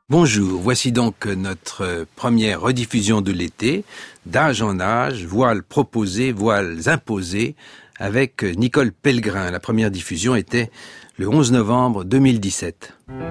Bonjour, voici donc notre première rediffusion de l'été, d'âge en âge, voiles proposées, voiles imposées, avec Nicole Pellegrin. La première diffusion était le 11 novembre 2017.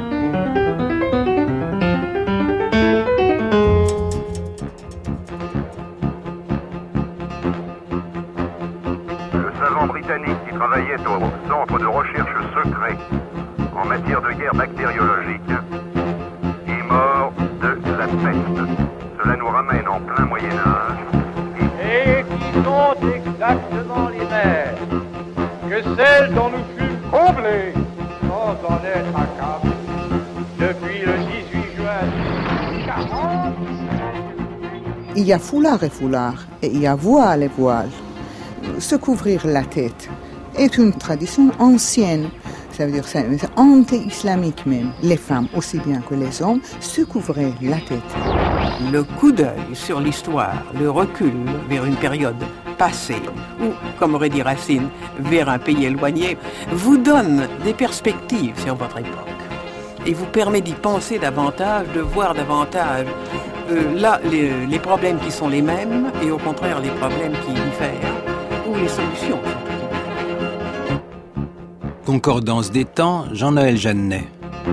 Le savant britannique qui travaillait au centre de recherche secret en matière de guerre bactériologique mort de la peste. Cela nous ramène en plein Moyen-Âge. Et qui sont exactement les mêmes que celles dont nous fûmes comblés sans en être accablés depuis le 18 juin 1940. Il y a foulard et foulard, et il y a voile et voile. Se couvrir la tête est une tradition ancienne. Ça veut dire que c'est anti-islamique même. Les femmes, aussi bien que les hommes, se couvraient la tête. Le coup d'œil sur l'histoire, le recul vers une période passée, ou, comme aurait dit Racine, vers un pays éloigné, vous donne des perspectives sur votre époque. Et vous permet d'y penser davantage, de voir davantage là les problèmes qui sont les mêmes, et au contraire les problèmes qui diffèrent, ou les solutions. Concordance des temps, Jean-Noël Jeannet.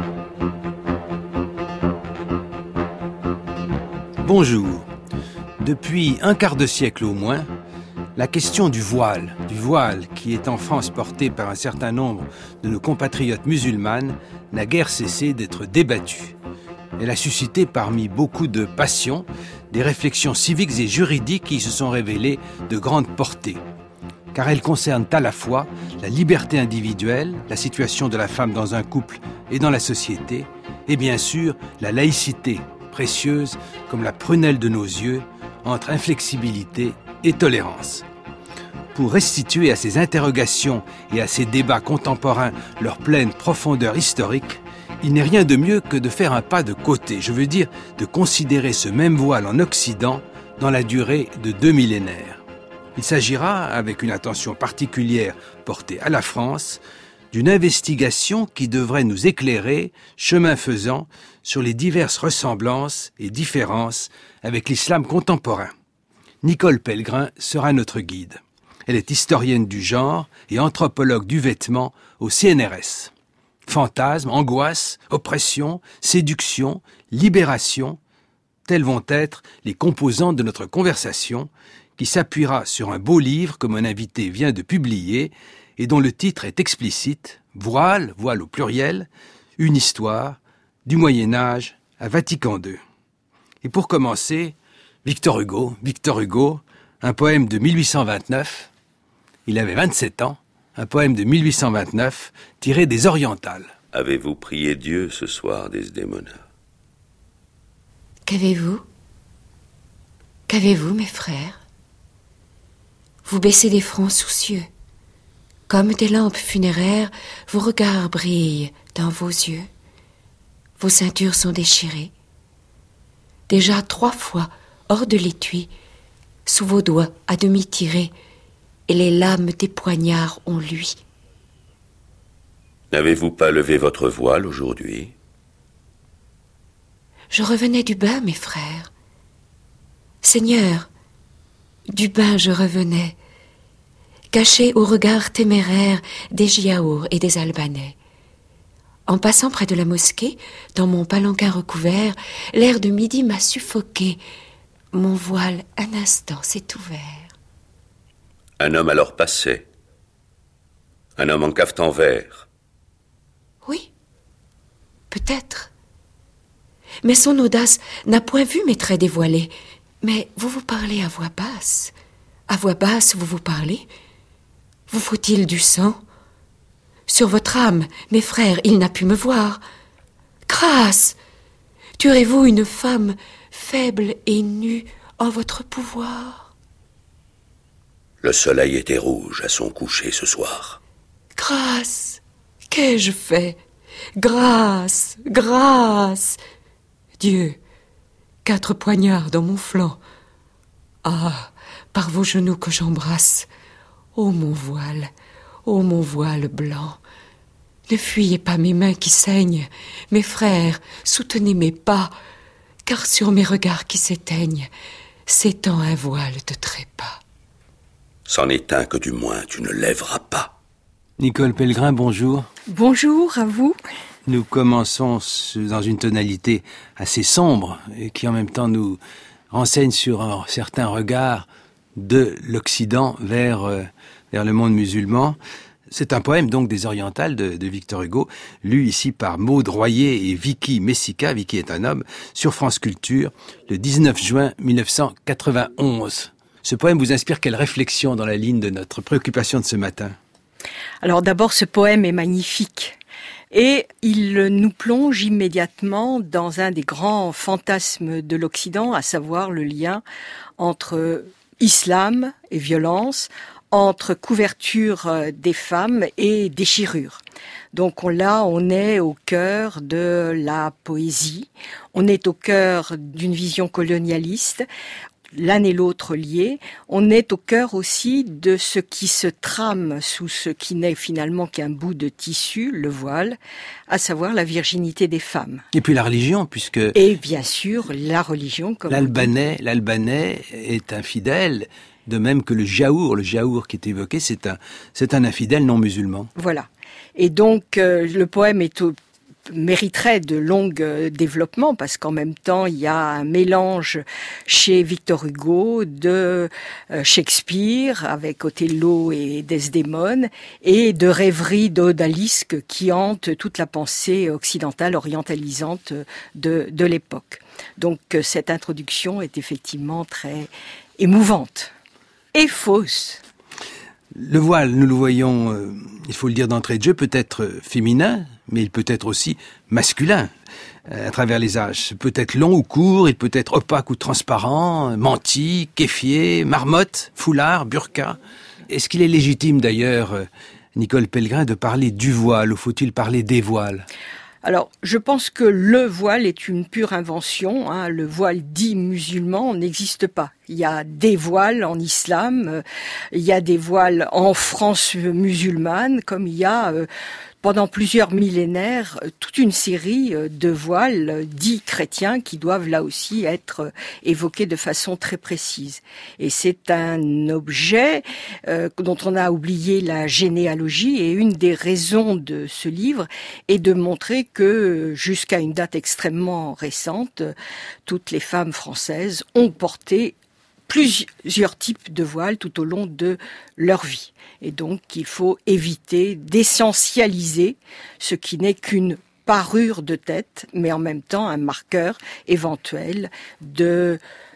Bonjour. Depuis un quart de siècle au moins, la question du voile qui est en France porté par un certain nombre de nos compatriotes musulmanes, n'a guère cessé d'être débattue. Elle a suscité parmi beaucoup de passions des réflexions civiques et juridiques qui se sont révélées de grande portée. Car elles concernent à la fois la liberté individuelle, la situation de la femme dans un couple et dans la société, et bien sûr la laïcité, précieuse comme la prunelle de nos yeux, entre inflexibilité et tolérance. Pour restituer à ces interrogations et à ces débats contemporains leur pleine profondeur historique, il n'est rien de mieux que de faire un pas de côté, je veux dire de considérer ce même voile en Occident dans la durée de 2 millénaires. Il s'agira, avec une attention particulière portée à la France, d'une investigation qui devrait nous éclairer, chemin faisant, sur les diverses ressemblances et différences avec l'islam contemporain. Nicole Pellegrin sera notre guide. Elle est historienne du genre et anthropologue du vêtement au CNRS. Fantasmes, angoisses, oppression, séduction, libération, telles vont être les composantes de notre conversation, qui s'appuiera sur un beau livre que mon invité vient de publier et dont le titre est explicite, Voile au pluriel, une histoire du Moyen-Âge à Vatican II. Et pour commencer, Victor Hugo, un poème de 1829, il avait 27 ans, un poème de 1829 tiré des Orientales. Avez-vous prié Dieu ce soir, Desdémona? Qu'avez-vous, mes frères? Vous baissez des fronts soucieux. Comme des lampes funéraires, vos regards brillent dans vos yeux. Vos ceintures sont déchirées. Déjà 3 fois, hors de l'étui, sous vos doigts à demi tirés, et les lames des poignards ont lui. N'avez-vous pas levé votre voile aujourd'hui? Je revenais du bain, mes frères. Seigneur, du bain je revenais, caché au regard téméraire des Giaours et des Albanais. En passant près de la mosquée, dans mon palanquin recouvert, l'air de midi m'a suffoqué. Mon voile, un instant, s'est ouvert. Un homme alors passait. Un homme en cafetan vert. Oui, peut-être. Mais son audace n'a point vu mes traits dévoilés. Mais vous vous parlez à voix basse. À voix basse, vous vous parlez. Vous faut-il du sang? Sur votre âme, mes frères, il n'a pu me voir. Grâce! Tuerez-vous une femme faible et nue en votre pouvoir? Le soleil était rouge à son coucher ce soir. Grâce! Qu'ai-je fait? Grâce! Grâce! Dieu, 4 poignards dans mon flanc. Ah, par vos genoux que j'embrasse. Ô mon voile blanc, Ne fuyez pas mes mains qui saignent. Mes frères, soutenez mes pas, car sur mes regards qui s'éteignent s'étend un voile de trépas. C'en est un que du moins tu ne lèveras pas. Nicole Pellegrin, bonjour. Bonjour à vous. Nous commençons dans une tonalité assez sombre et qui en même temps nous renseigne sur un certain regard de l'Occident vers le monde musulman. C'est un poème donc des Orientales de Victor Hugo, lu ici par Maud Royer et Vicky Messica, Vicky est un homme, sur France Culture, le 19 juin 1991. Ce poème vous inspire quelle réflexion dans la ligne de notre préoccupation de ce matin? Alors d'abord, ce poème est magnifique. Et il nous plonge immédiatement dans un des grands fantasmes de l'Occident, à savoir le lien entre islam et violence, entre couverture des femmes et déchirure. Donc on est au cœur de la poésie, on est au cœur d'une vision colonialiste, l'un et l'autre liés. On est au cœur aussi de ce qui se trame sous ce qui n'est finalement qu'un bout de tissu, le voile, à savoir la virginité des femmes. Et puis la religion, puisque... Et bien sûr, la religion. Comme l'Albanais est infidèle, de même que le jaour qui est évoqué, c'est un infidèle non musulman. Voilà. Et donc, le poème mériterait de longs développements parce qu'en même temps il y a un mélange chez Victor Hugo de Shakespeare avec Othello et Desdémone et de rêveries d'odalisques qui hantent toute la pensée occidentale orientalisante de l'époque. Donc cette introduction est effectivement très émouvante et fausse. Le voile, nous le voyons, il faut le dire d'entrée de jeu, peut être féminin, mais il peut être aussi masculin à travers les âges. Il peut être long ou court, il peut être opaque ou transparent, menti, kéfier, marmotte, foulard, burqa. Est-ce qu'il est légitime d'ailleurs, Nicole Pellegrin, de parler du voile ou faut-il parler des voiles ? Alors, je pense que le voile est une pure invention. Le voile dit musulman n'existe pas. Il y a des voiles en islam, il y a des voiles en France musulmane, comme il y a pendant plusieurs millénaires toute une série de voiles dits chrétiens qui doivent là aussi être évoqués de façon très précise. Et c'est un objet dont on a oublié la généalogie, et une des raisons de ce livre est de montrer que jusqu'à une date extrêmement récente, toutes les femmes françaises ont porté plusieurs types de voiles tout au long de leur vie. Et donc, il faut éviter d'essentialiser ce qui n'est qu'une parure de tête, mais en même temps un marqueur éventuel de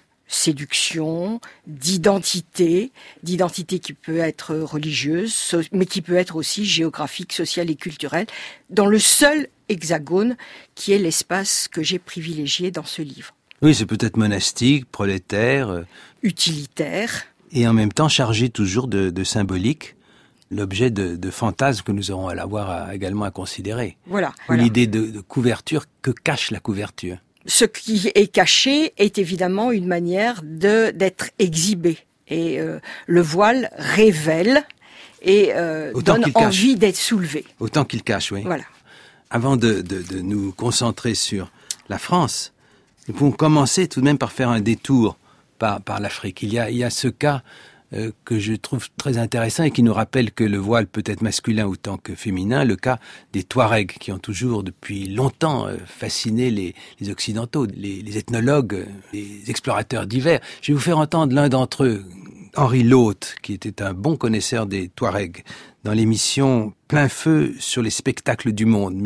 séduction, d'identité qui peut être religieuse, mais qui peut être aussi géographique, sociale et culturelle, dans le seul hexagone qui est l'espace que j'ai privilégié dans ce livre. Oui, c'est peut-être monastique, prolétaire, utilitaire. Et en même temps chargé toujours de symbolique, l'objet de fantasmes que nous aurons également à considérer. Voilà. L'idée de couverture, que cache la couverture ? Ce qui est caché est évidemment une manière d'être exhibé. Et le voile révèle et donne envie d'être soulevé. Autant qu'il cache, oui. Voilà. Avant de nous concentrer sur la France, nous pouvons commencer tout de même par faire un détour par l'Afrique. Il y a ce cas que je trouve très intéressant et qui nous rappelle que le voile peut être masculin autant que féminin, le cas des Touaregs qui ont toujours depuis longtemps fasciné les Occidentaux, les ethnologues, les explorateurs divers. Je vais vous faire entendre l'un d'entre eux, Henri Lhôte, qui était un bon connaisseur des Touaregs, dans l'émission Plein Feu sur les spectacles du monde,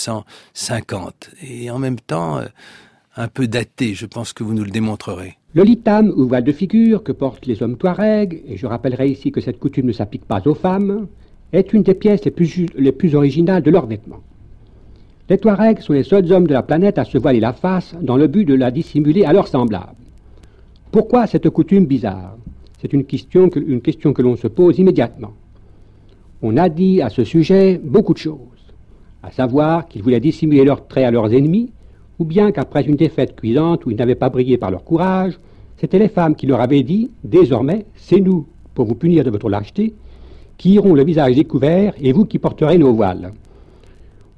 1950. Et en même temps, un peu daté, je pense que vous nous le démontrerez. Le litam, ou voile de figure, que portent les hommes touaregs, et je rappellerai ici que cette coutume ne s'applique pas aux femmes, est une des pièces les plus originales de leurs vêtements. Les Touaregs sont les seuls hommes de la planète à se voiler la face dans le but de la dissimuler à leurs semblables. Pourquoi cette coutume bizarre ? C'est une question que l'on se pose immédiatement. On a dit à ce sujet beaucoup de choses, à savoir qu'ils voulaient dissimuler leurs traits à leurs ennemis, ou bien qu'après une défaite cuisante où ils n'avaient pas brillé par leur courage, c'étaient les femmes qui leur avaient dit « Désormais, c'est nous, pour vous punir de votre lâcheté, qui irons le visage découvert et vous qui porterez nos voiles. »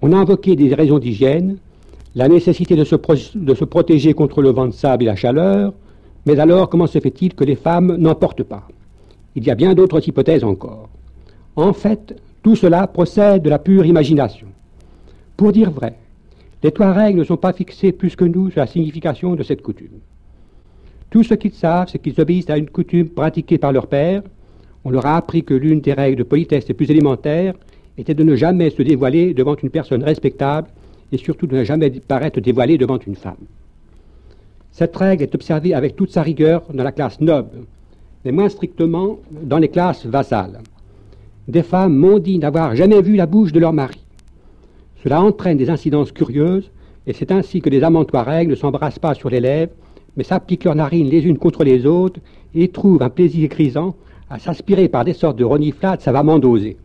On a invoqué des raisons d'hygiène, la nécessité de se protéger contre le vent de sable et la chaleur, mais alors comment se fait-il que les femmes n'en portent pas? Il y a bien d'autres hypothèses encore. En fait, tout cela procède de la pure imagination. Pour dire vrai, les Touaregs ne sont pas fixés plus que nous sur la signification de cette coutume. Tout ce qu'ils savent, c'est qu'ils obéissent à une coutume pratiquée par leur père. On leur a appris que l'une des règles de politesse les plus élémentaires était de ne jamais se dévoiler devant une personne respectable et surtout de ne jamais paraître dévoilé devant une femme. Cette règle est observée avec toute sa rigueur dans la classe noble, mais moins strictement dans les classes vassales. Des femmes m'ont dit n'avoir jamais vu la bouche de leur mari. Cela entraîne des incidences curieuses, et c'est ainsi que les amants Touaregs ne s'embrassent pas sur les lèvres, mais s'appliquent leurs narines les unes contre les autres et trouvent un plaisir grisant à s'aspirer par des sortes de reniflades savamment dosées.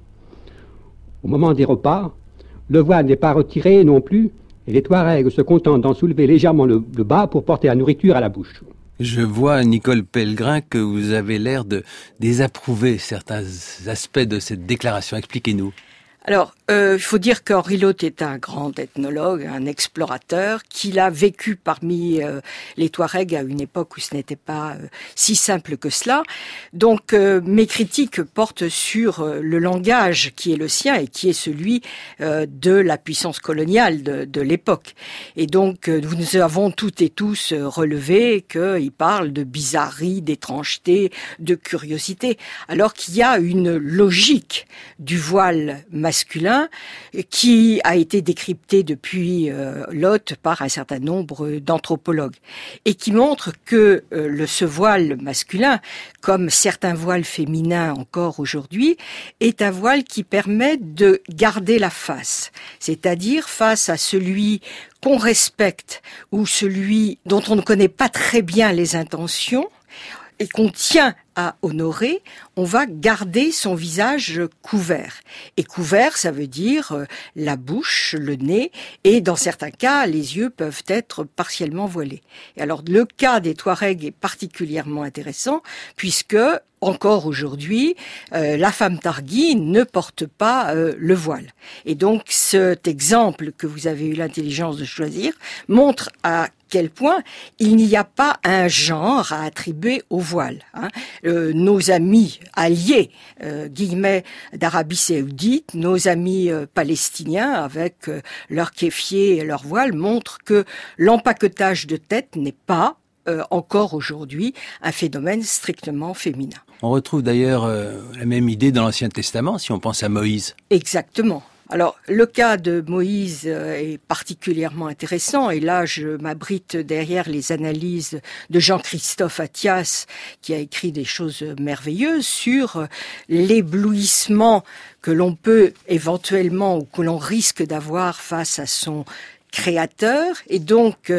Au moment des repas, le voile n'est pas retiré non plus, et les Touaregs se contentent d'en soulever légèrement le bas pour porter la nourriture à la bouche. Je vois, Nicole Pellegrin, que vous avez l'air de désapprouver certains aspects de cette déclaration. Expliquez-nous. Alors, il faut dire qu'Henri Lhote est un grand ethnologue, un explorateur, qu'il a vécu parmi les Touaregs à une époque où ce n'était pas si simple que cela. Donc, mes critiques portent sur le langage qui est le sien et qui est celui de la puissance coloniale de l'époque. Et donc, nous avons toutes et tous relevé qu'il parle de bizarrerie, d'étrangeté, de curiosité, alors qu'il y a une logique du voile masculin qui a été décryptée depuis Lhote par un certain nombre d'anthropologues et qui montre que ce voile masculin, comme certains voiles féminins encore aujourd'hui, est un voile qui permet de garder la face, c'est-à-dire face à celui qu'on respecte ou celui dont on ne connaît pas très bien les intentions et qu'on tient à honorer, on va garder son visage couvert. Et couvert, ça veut dire la bouche, le nez, et dans certains cas, les yeux peuvent être partiellement voilés. Et alors, le cas des Touaregs est particulièrement intéressant, puisque, encore aujourd'hui, la femme targhie ne porte pas le voile. Et donc, cet exemple que vous avez eu l'intelligence de choisir montre à quel point il n'y a pas un genre à attribuer au voile. Nos amis alliés, guillemets, d'Arabie Saoudite, nos amis palestiniens avec leur kéfier et leur voile montrent que l'empaquetage de tête n'est pas encore aujourd'hui un phénomène strictement féminin. On retrouve d'ailleurs la même idée dans l'Ancien Testament, si on pense à Moïse. Exactement. Alors, le cas de Moïse est particulièrement intéressant, et là, je m'abrite derrière les analyses de Jean-Christophe Attias, qui a écrit des choses merveilleuses sur l'éblouissement que l'on peut éventuellement ou que l'on risque d'avoir face à son créateur, et donc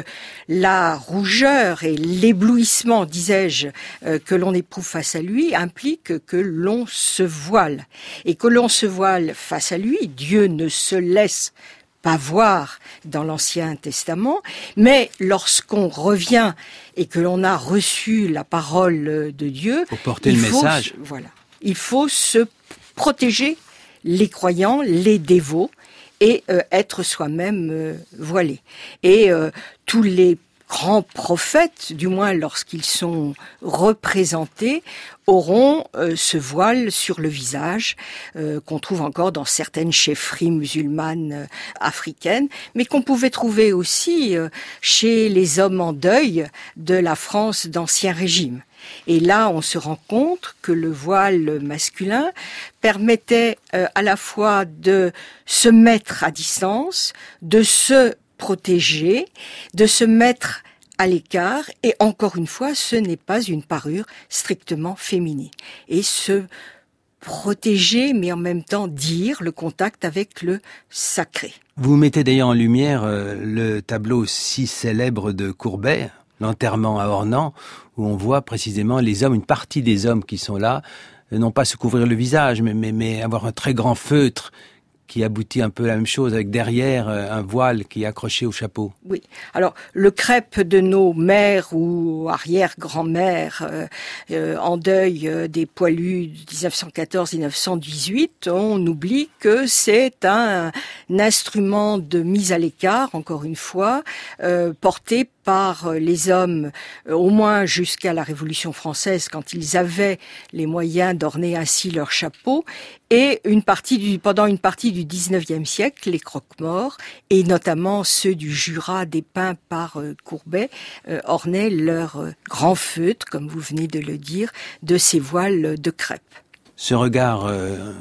la rougeur et l'éblouissement, disais-je, que l'on éprouve face à lui implique que l'on se voile. Et que l'on se voile face à lui, Dieu ne se laisse pas voir dans l'Ancien Testament, mais lorsqu'on revient et que l'on a reçu la parole de Dieu, pour porter le message. Il faut se protéger, les croyants, les dévots, et être soi-même voilé. Et tous les grands prophètes, du moins lorsqu'ils sont représentés, auront ce voile sur le visage, qu'on trouve encore dans certaines chefferies musulmanes africaines, mais qu'on pouvait trouver aussi chez les hommes en deuil de la France d'Ancien Régime. Et là, on se rend compte que le voile masculin permettait à la fois de se mettre à distance, de se protéger, de se mettre à l'écart, et encore une fois, ce n'est pas une parure strictement féminine. Et se protéger, mais en même temps dire le contact avec le sacré. Vous mettez d'ailleurs en lumière le tableau si célèbre de Courbet, l'enterrement à Ornans, où on voit précisément les hommes, une partie des hommes qui sont là, non pas se couvrir le visage, mais avoir un très grand feutre qui aboutit un peu à la même chose, avec derrière un voile qui est accroché au chapeau. Oui. Alors, le crêpe de nos mères ou arrière-grand-mères en deuil des poilus de 1914-1918, on oublie que c'est un instrument de mise à l'écart, encore une fois, porté par les hommes, au moins jusqu'à la Révolution française, quand ils avaient les moyens d'orner ainsi leur chapeau, et pendant une partie du XIXe siècle, les croque-morts, et notamment ceux du Jura dépeints par Courbet, ornaient leur grand feutre, comme vous venez de le dire, de ces voiles de crêpe. Ce regard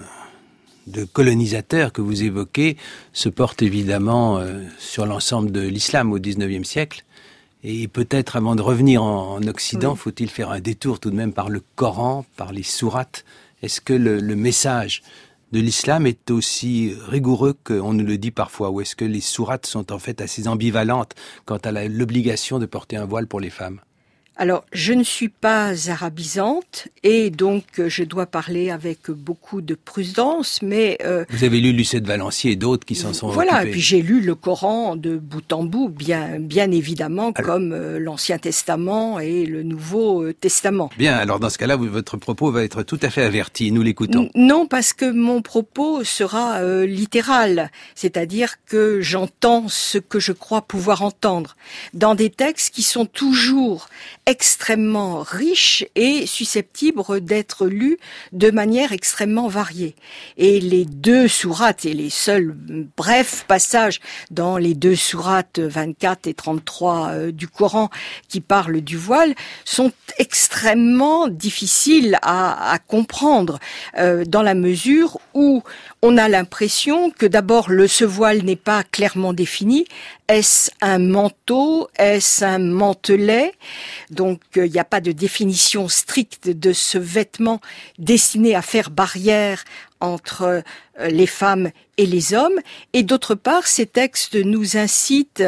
de colonisateur que vous évoquez se porte évidemment sur l'ensemble de l'islam au XIXe siècle. Et peut-être, avant de revenir en Occident, faut-il faire un détour tout de même par le Coran, par les sourates. Est-ce que le message de l'islam est aussi rigoureux qu'on nous le dit parfois, ou est-ce que les sourates sont en fait assez ambivalentes quant à l'obligation de porter un voile pour les femmes ? Alors, je ne suis pas arabisante et donc je dois parler avec beaucoup de prudence, mais... Vous avez lu Lucette Valancier et d'autres qui s'en sont Voilà, occupés. et puis j'ai lu le Coran de bout en bout, bien évidemment, comme l'Ancien Testament et le Nouveau Testament. Bien, alors dans ce cas-là, votre propos va être tout à fait averti, nous l'écoutons. Non, parce que mon propos sera littéral, c'est-à-dire que j'entends ce que je crois pouvoir entendre, dans des textes qui sont toujours extrêmement riche et susceptible d'être lu de manière extrêmement variée. Et les deux sourates et les seuls brefs passages dans les deux sourates 24 et 33 du Coran qui parlent du voile sont extrêmement difficiles à comprendre dans la mesure où on a l'impression que d'abord ce voile n'est pas clairement défini. Est-ce un manteau? Est-ce un mantelet? Donc il n'y a pas de définition stricte de ce vêtement destiné à faire barrière entre les femmes et les hommes. Et d'autre part, ces textes nous incitent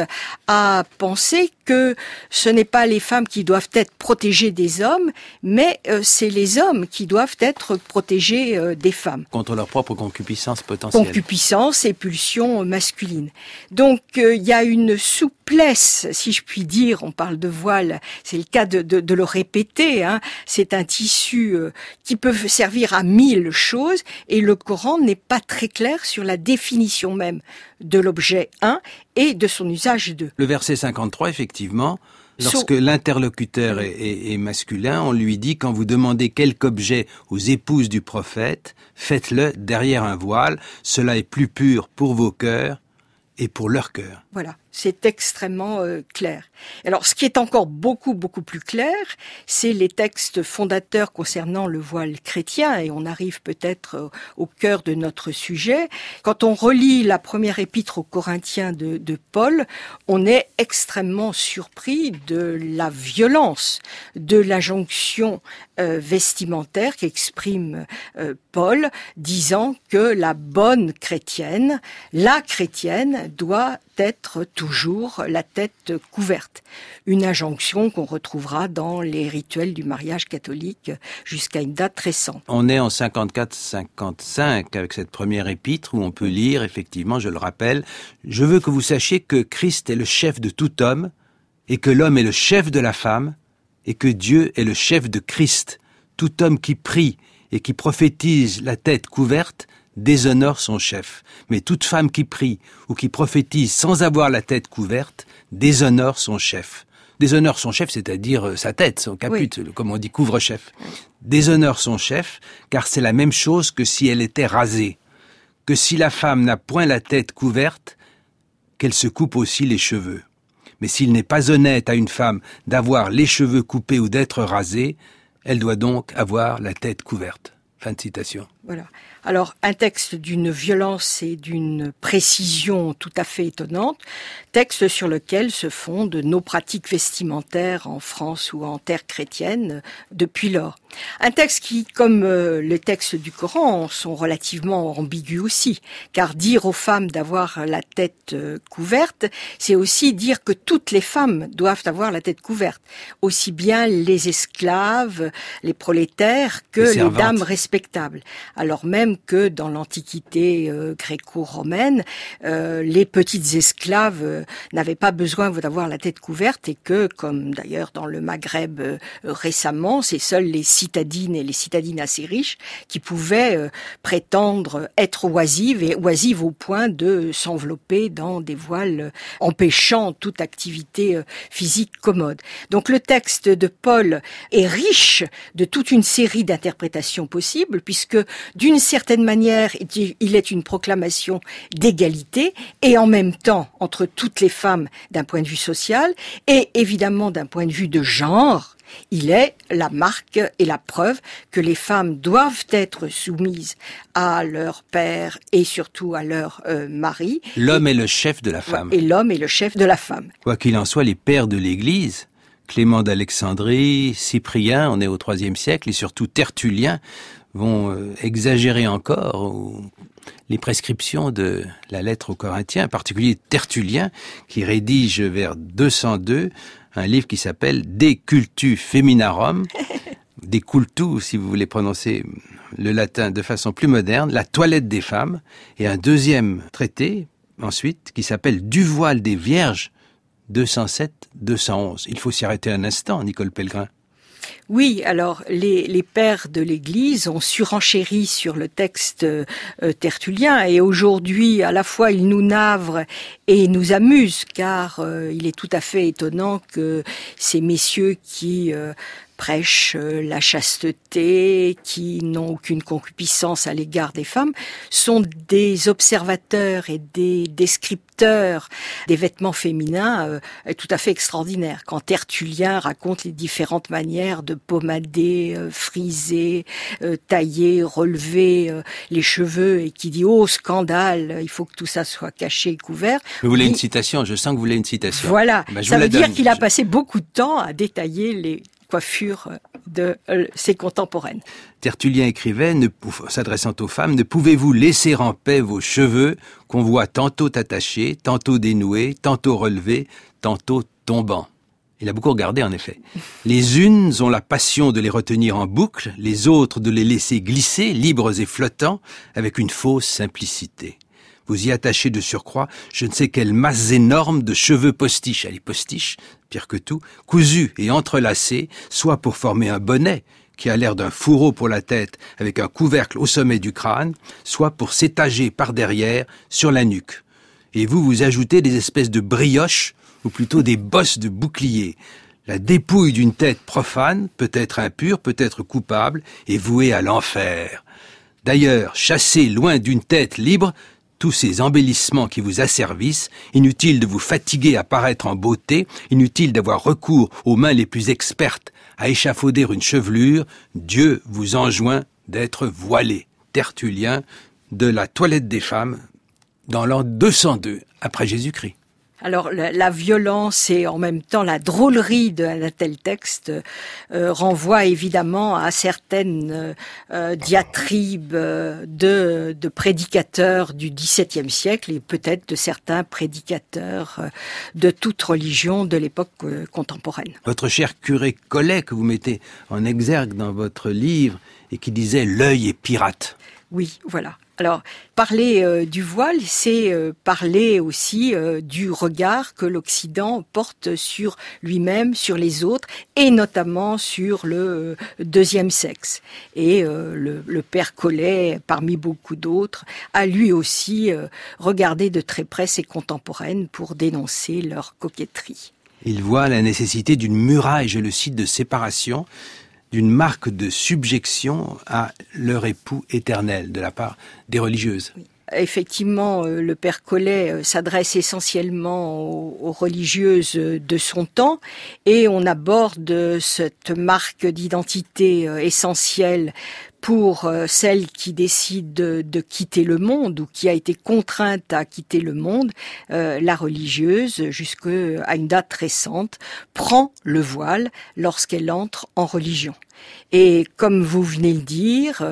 à penser que ce n'est pas les femmes qui doivent être protégées des hommes, mais c'est les hommes qui doivent être protégés des femmes. Contre leur propre concupiscence potentielle. Concupiscence et pulsion masculine. Donc il y a une souplesse, si je puis dire, on parle de voile, c'est le cas de le répéter, hein. C'est un tissu qui peut servir à 1000 choses, et le Coran n'est pas très clair sur la définition même de l'objet 1 et de son usage 2. Le verset 53, effectivement, lorsque l'interlocuteur est masculin, on lui dit, quand vous demandez quelque objet aux épouses du prophète, faites-le derrière un voile, cela est plus pur pour vos cœurs et pour leur cœur. Voilà, c'est extrêmement clair. Alors, ce qui est encore beaucoup plus clair, c'est les textes fondateurs concernant le voile chrétien, et on arrive peut-être au cœur de notre sujet. Quand on relit la première épître aux Corinthiens de Paul, on est extrêmement surpris de la violence de l'injonction vestimentaire qu'exprime Paul, disant que la bonne chrétienne, la chrétienne, doit être toujours la tête couverte. Une injonction qu'on retrouvera dans les rituels du mariage catholique jusqu'à une date récente. On est en 54-55 avec cette première épître où on peut lire, effectivement, je le rappelle, « Je veux que vous sachiez que Christ est le chef de tout homme et que l'homme est le chef de la femme et que Dieu est le chef de Christ. Tout homme qui prie et qui prophétise la tête couverte déshonore son chef. Mais toute femme qui prie ou qui prophétise sans avoir la tête couverte déshonore son chef. » Déshonore son chef, c'est-à-dire sa tête, son caput, comme on dit couvre-chef. Déshonore son chef, car c'est la même chose que si elle était rasée. Que si la femme n'a point la tête couverte, qu'elle se coupe aussi les cheveux. Mais s'il n'est pas honnête à une femme d'avoir les cheveux coupés ou d'être rasée, elle doit donc avoir la tête couverte. Fin de citation. Voilà. Alors, un texte d'une violence et d'une précision tout à fait étonnante, texte sur lequel se fondent nos pratiques vestimentaires en France ou en terre chrétienne depuis lors. Un texte qui, comme les textes du Coran, sont relativement ambigus aussi, car dire aux femmes d'avoir la tête couverte, c'est aussi dire que toutes les femmes doivent avoir la tête couverte, aussi bien les esclaves, les prolétaires, que les dames respectables. alors même que dans l'Antiquité gréco-romaine, les petites esclaves n'avaient pas besoin d'avoir la tête couverte et que, comme d'ailleurs dans le Maghreb récemment, c'est seuls les citadines et les citadines assez riches qui pouvaient prétendre être oisives au point de s'envelopper dans des voiles empêchant toute activité physique commode. Donc le texte de Paul est riche de toute une série d'interprétations possibles, puisque d'une certaine manière, il est une proclamation d'égalité, et en même temps entre toutes les femmes d'un point de vue social, et évidemment d'un point de vue de genre, il est la marque et la preuve que les femmes doivent être soumises à leur père et surtout à leur mari. L'homme est le chef de la femme. Et l'homme est le chef de la femme. Quoi qu'il en soit, les pères de l'Église, Clément d'Alexandrie, Cyprien, on est au IIIe siècle, et surtout Tertullien, vont exagérer encore les prescriptions de la lettre aux Corinthiens, en particulier Tertullien, qui rédige vers 202 un livre qui s'appelle De Cultu Feminarum, De Cultu, si vous voulez prononcer le latin de façon plus moderne, la toilette des femmes, et un deuxième traité, ensuite, qui s'appelle Du voile des vierges, 207-211. Il faut s'y arrêter un instant, Nicole Pellegrin. Oui, alors les pères de l'Église ont surenchéri sur le texte tertullien, et aujourd'hui à la fois il nous navre et nous amuse, car il est tout à fait étonnant que ces messieurs qui prêchent la chasteté, qui n'ont aucune concupiscence à l'égard des femmes, sont des observateurs et des descripteurs des vêtements féminins tout à fait extraordinaires. Quand Tertullien raconte les différentes manières de pommader, friser, tailler, relever les cheveux, et qui dit « Oh, scandale, il faut que tout ça soit caché et couvert ». Vous voulez une citation? Je sens que vous voulez une citation. Voilà, ça veut dire qu'il a passé beaucoup de temps à détailler les coiffure de ses contemporaines. Tertullien écrivait, s'adressant aux femmes, « Ne pouvez-vous laisser en paix vos cheveux qu'on voit tantôt attachés, tantôt dénoués, tantôt relevés, tantôt tombants ?» Il a beaucoup regardé, en effet. Les unes ont la passion de les retenir en boucle, les autres de les laisser glisser, libres et flottants, avec une fausse simplicité. Vous y attachez de surcroît je ne sais quelle masse énorme de cheveux postiches, les postiches, pire que tout, cousus et entrelacés, soit pour former un bonnet, qui a l'air d'un fourreau pour la tête avec un couvercle au sommet du crâne, soit pour s'étager par derrière sur la nuque. Et vous ajoutez des espèces de brioches, ou plutôt des bosses de boucliers. La dépouille d'une tête profane, peut-être impure, peut-être coupable, est vouée à l'enfer. D'ailleurs, chassez loin d'une tête libre tous ces embellissements qui vous asservissent, inutile de vous fatiguer à paraître en beauté, inutile d'avoir recours aux mains les plus expertes à échafauder une chevelure, Dieu vous enjoint d'être voilé. Tertullien, de la toilette des femmes, dans l'an 202 après Jésus-Christ. Alors la violence et en même temps la drôlerie d'un tel texte renvoie évidemment à certaines diatribes de prédicateurs du XVIIe siècle et peut-être de certains prédicateurs de toute religion de l'époque contemporaine. Votre cher curé Collet, que vous mettez en exergue dans votre livre et qui disait « l'œil est pirate ». Oui, voilà. Alors, parler du voile, c'est parler aussi du regard que l'Occident porte sur lui-même, sur les autres, et notamment sur le deuxième sexe. Et le père Collet, parmi beaucoup d'autres, a lui aussi regardé de très près ses contemporaines pour dénoncer leur coquetterie. Il voit la nécessité d'une muraille, je le cite, de séparation, d'une marque de subjection à leur époux éternel de la part des religieuses. Oui. Effectivement, le père Collet s'adresse essentiellement aux religieuses de son temps et on aborde cette marque d'identité essentielle pour celle qui décide de quitter le monde ou qui a été contrainte à quitter le monde. La religieuse, jusqu'à une date récente, prend le voile lorsqu'elle entre en religion. Et comme vous venez le dire,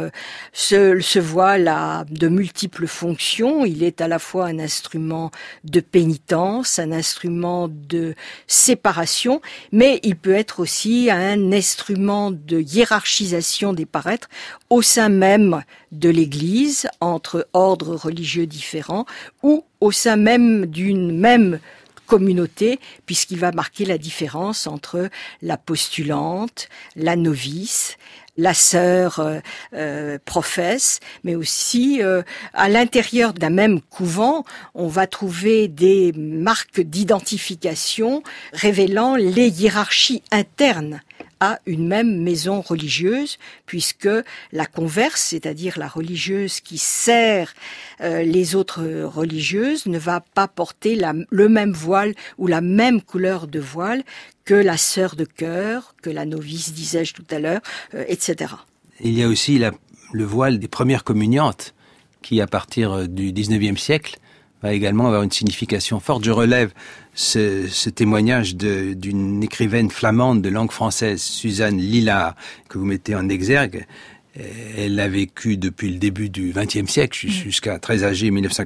ce voile a de multiples fonctions. Il est à la fois un instrument de pénitence, un instrument de séparation, mais il peut être aussi un instrument de hiérarchisation des prêtres au sein même de l'Église, entre ordres religieux différents, ou au sein même d'une même communauté, puisqu'il va marquer la différence entre la postulante, la novice, la sœur professe, mais aussi à l'intérieur d'un même couvent, on va trouver des marques d'identification révélant les hiérarchies internes à une même maison religieuse, puisque la converse, c'est-à-dire la religieuse qui sert les autres religieuses, ne va pas porter le même voile ou la même couleur de voile que la sœur de chœur, que la novice, disais-je tout à l'heure, etc. Il y a aussi le voile des premières communiantes, qui à partir du 19e siècle va également avoir une signification forte. Je relève ce témoignage d'une écrivaine flamande de langue française, Suzanne Lillard, que vous mettez en exergue. Elle a vécu depuis le début du XXe siècle jusqu'à très âgée,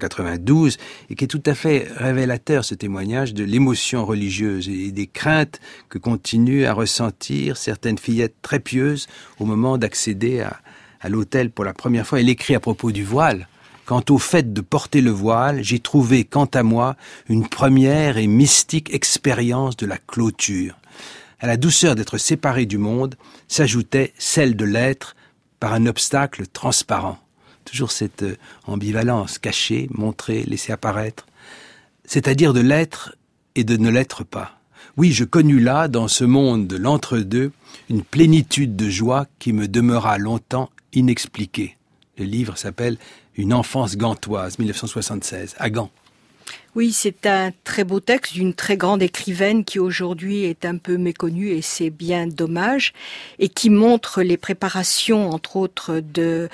1992, et qui est tout à fait révélateur, ce témoignage, de l'émotion religieuse et des craintes que continuent à ressentir certaines fillettes très pieuses au moment d'accéder à l'autel pour la première fois. Elle écrit à propos du voile: quant au fait de porter le voile, j'ai trouvé, quant à moi, une première et mystique expérience de la clôture. À la douceur d'être séparé du monde s'ajoutait celle de l'être par un obstacle transparent. Toujours cette ambivalence cachée, montrée, laissée apparaître. C'est-à-dire de l'être et de ne l'être pas. Oui, je connus là, dans ce monde de l'entre-deux, une plénitude de joie qui me demeura longtemps inexpliquée. Le livre s'appelle « Une enfance gantoise », 1976, à Gand. Oui, c'est un très beau texte d'une très grande écrivaine qui aujourd'hui est un peu méconnue et c'est bien dommage, et qui montre les préparations, entre autres, de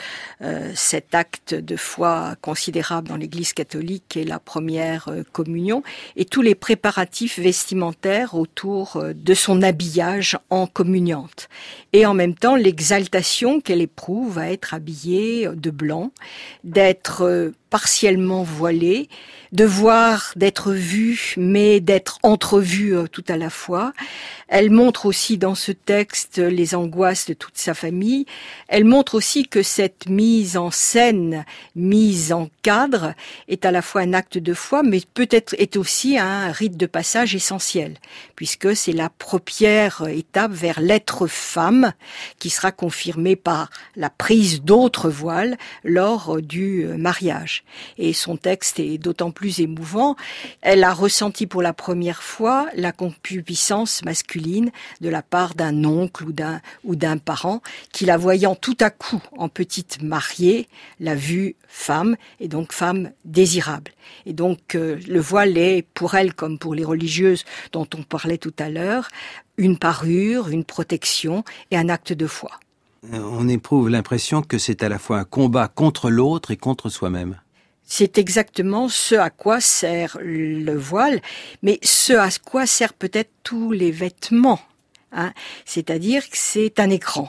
cet acte de foi considérable dans l'Église catholique et la première communion, et tous les préparatifs vestimentaires autour de son habillage en communiante. Et en même temps, l'exaltation qu'elle éprouve à être habillée de blanc, d'être partiellement voilée, d'être vue, mais d'être entrevue tout à la fois. Elle montre aussi dans ce texte les angoisses de toute sa famille. Elle montre aussi que cette mise en scène, mise en cadre, est à la fois un acte de foi, mais peut-être est aussi un rite de passage essentiel, puisque c'est la première étape vers l'être femme qui sera confirmée par la prise d'autres voiles lors du mariage. Et son texte est d'autant plus émouvant. Elle a ressenti pour la première fois la concupiscence masculine de la part d'un oncle ou d'un parent qui, la voyant tout à coup en petite mariée, l'a vue femme, et donc femme désirable. Et donc le voile est pour elle, comme pour les religieuses dont on parlait tout à l'heure, une parure, une protection et un acte de foi. On éprouve l'impression que c'est à la fois un combat contre l'autre et contre soi-même. C'est exactement ce à quoi sert le voile, mais ce à quoi servent peut-être tous les vêtements. C'est-à-dire que c'est un écran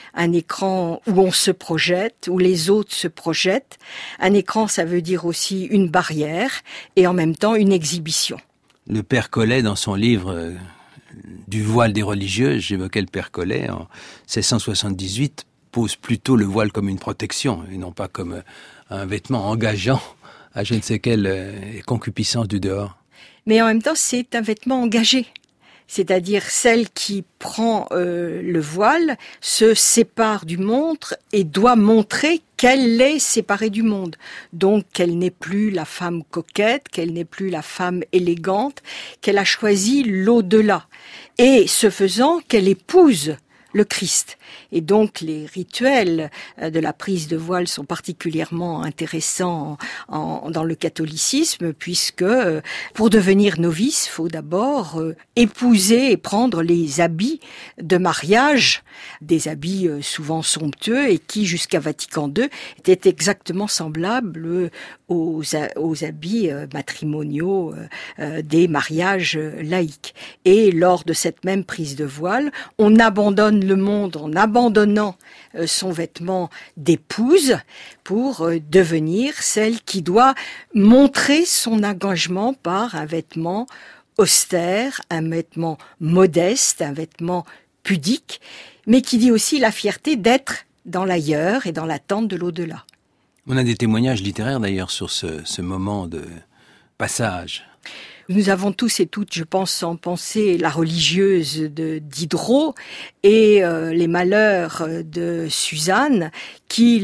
où on se projette, où les autres se projettent. Un écran, ça veut dire aussi une barrière et en même temps une exhibition. Le père Collet, dans son livre du voile des religieuses, j'évoquais le père Collet, en 1678, pose plutôt le voile comme une protection et non pas comme un vêtement engageant à je ne sais quelle concupiscence du dehors. Mais en même temps, c'est un vêtement engagé. C'est-à-dire celle qui prend le voile se sépare du monde et doit montrer qu'elle est séparée du monde. Donc qu'elle n'est plus la femme coquette, qu'elle n'est plus la femme élégante, qu'elle a choisi l'au-delà. Et ce faisant, qu'elle épouse le Christ. Et donc les rituels de la prise de voile sont particulièrement intéressants dans le catholicisme, puisque pour devenir novice, il faut d'abord épouser et prendre les habits de mariage, des habits souvent somptueux et qui, jusqu'à Vatican II, étaient exactement semblables aux habits matrimoniaux des mariages laïques. Et lors de cette même prise de voile, on abandonne quitte le monde en abandonnant son vêtement d'épouse pour devenir celle qui doit montrer son engagement par un vêtement austère, un vêtement modeste, un vêtement pudique, mais qui dit aussi la fierté d'être dans l'ailleurs et dans l'attente de l'au-delà. On a des témoignages littéraires d'ailleurs sur ce moment de passage. Nous avons tous et toutes, je pense, en pensée la religieuse de Diderot et les malheurs de Suzanne, qui,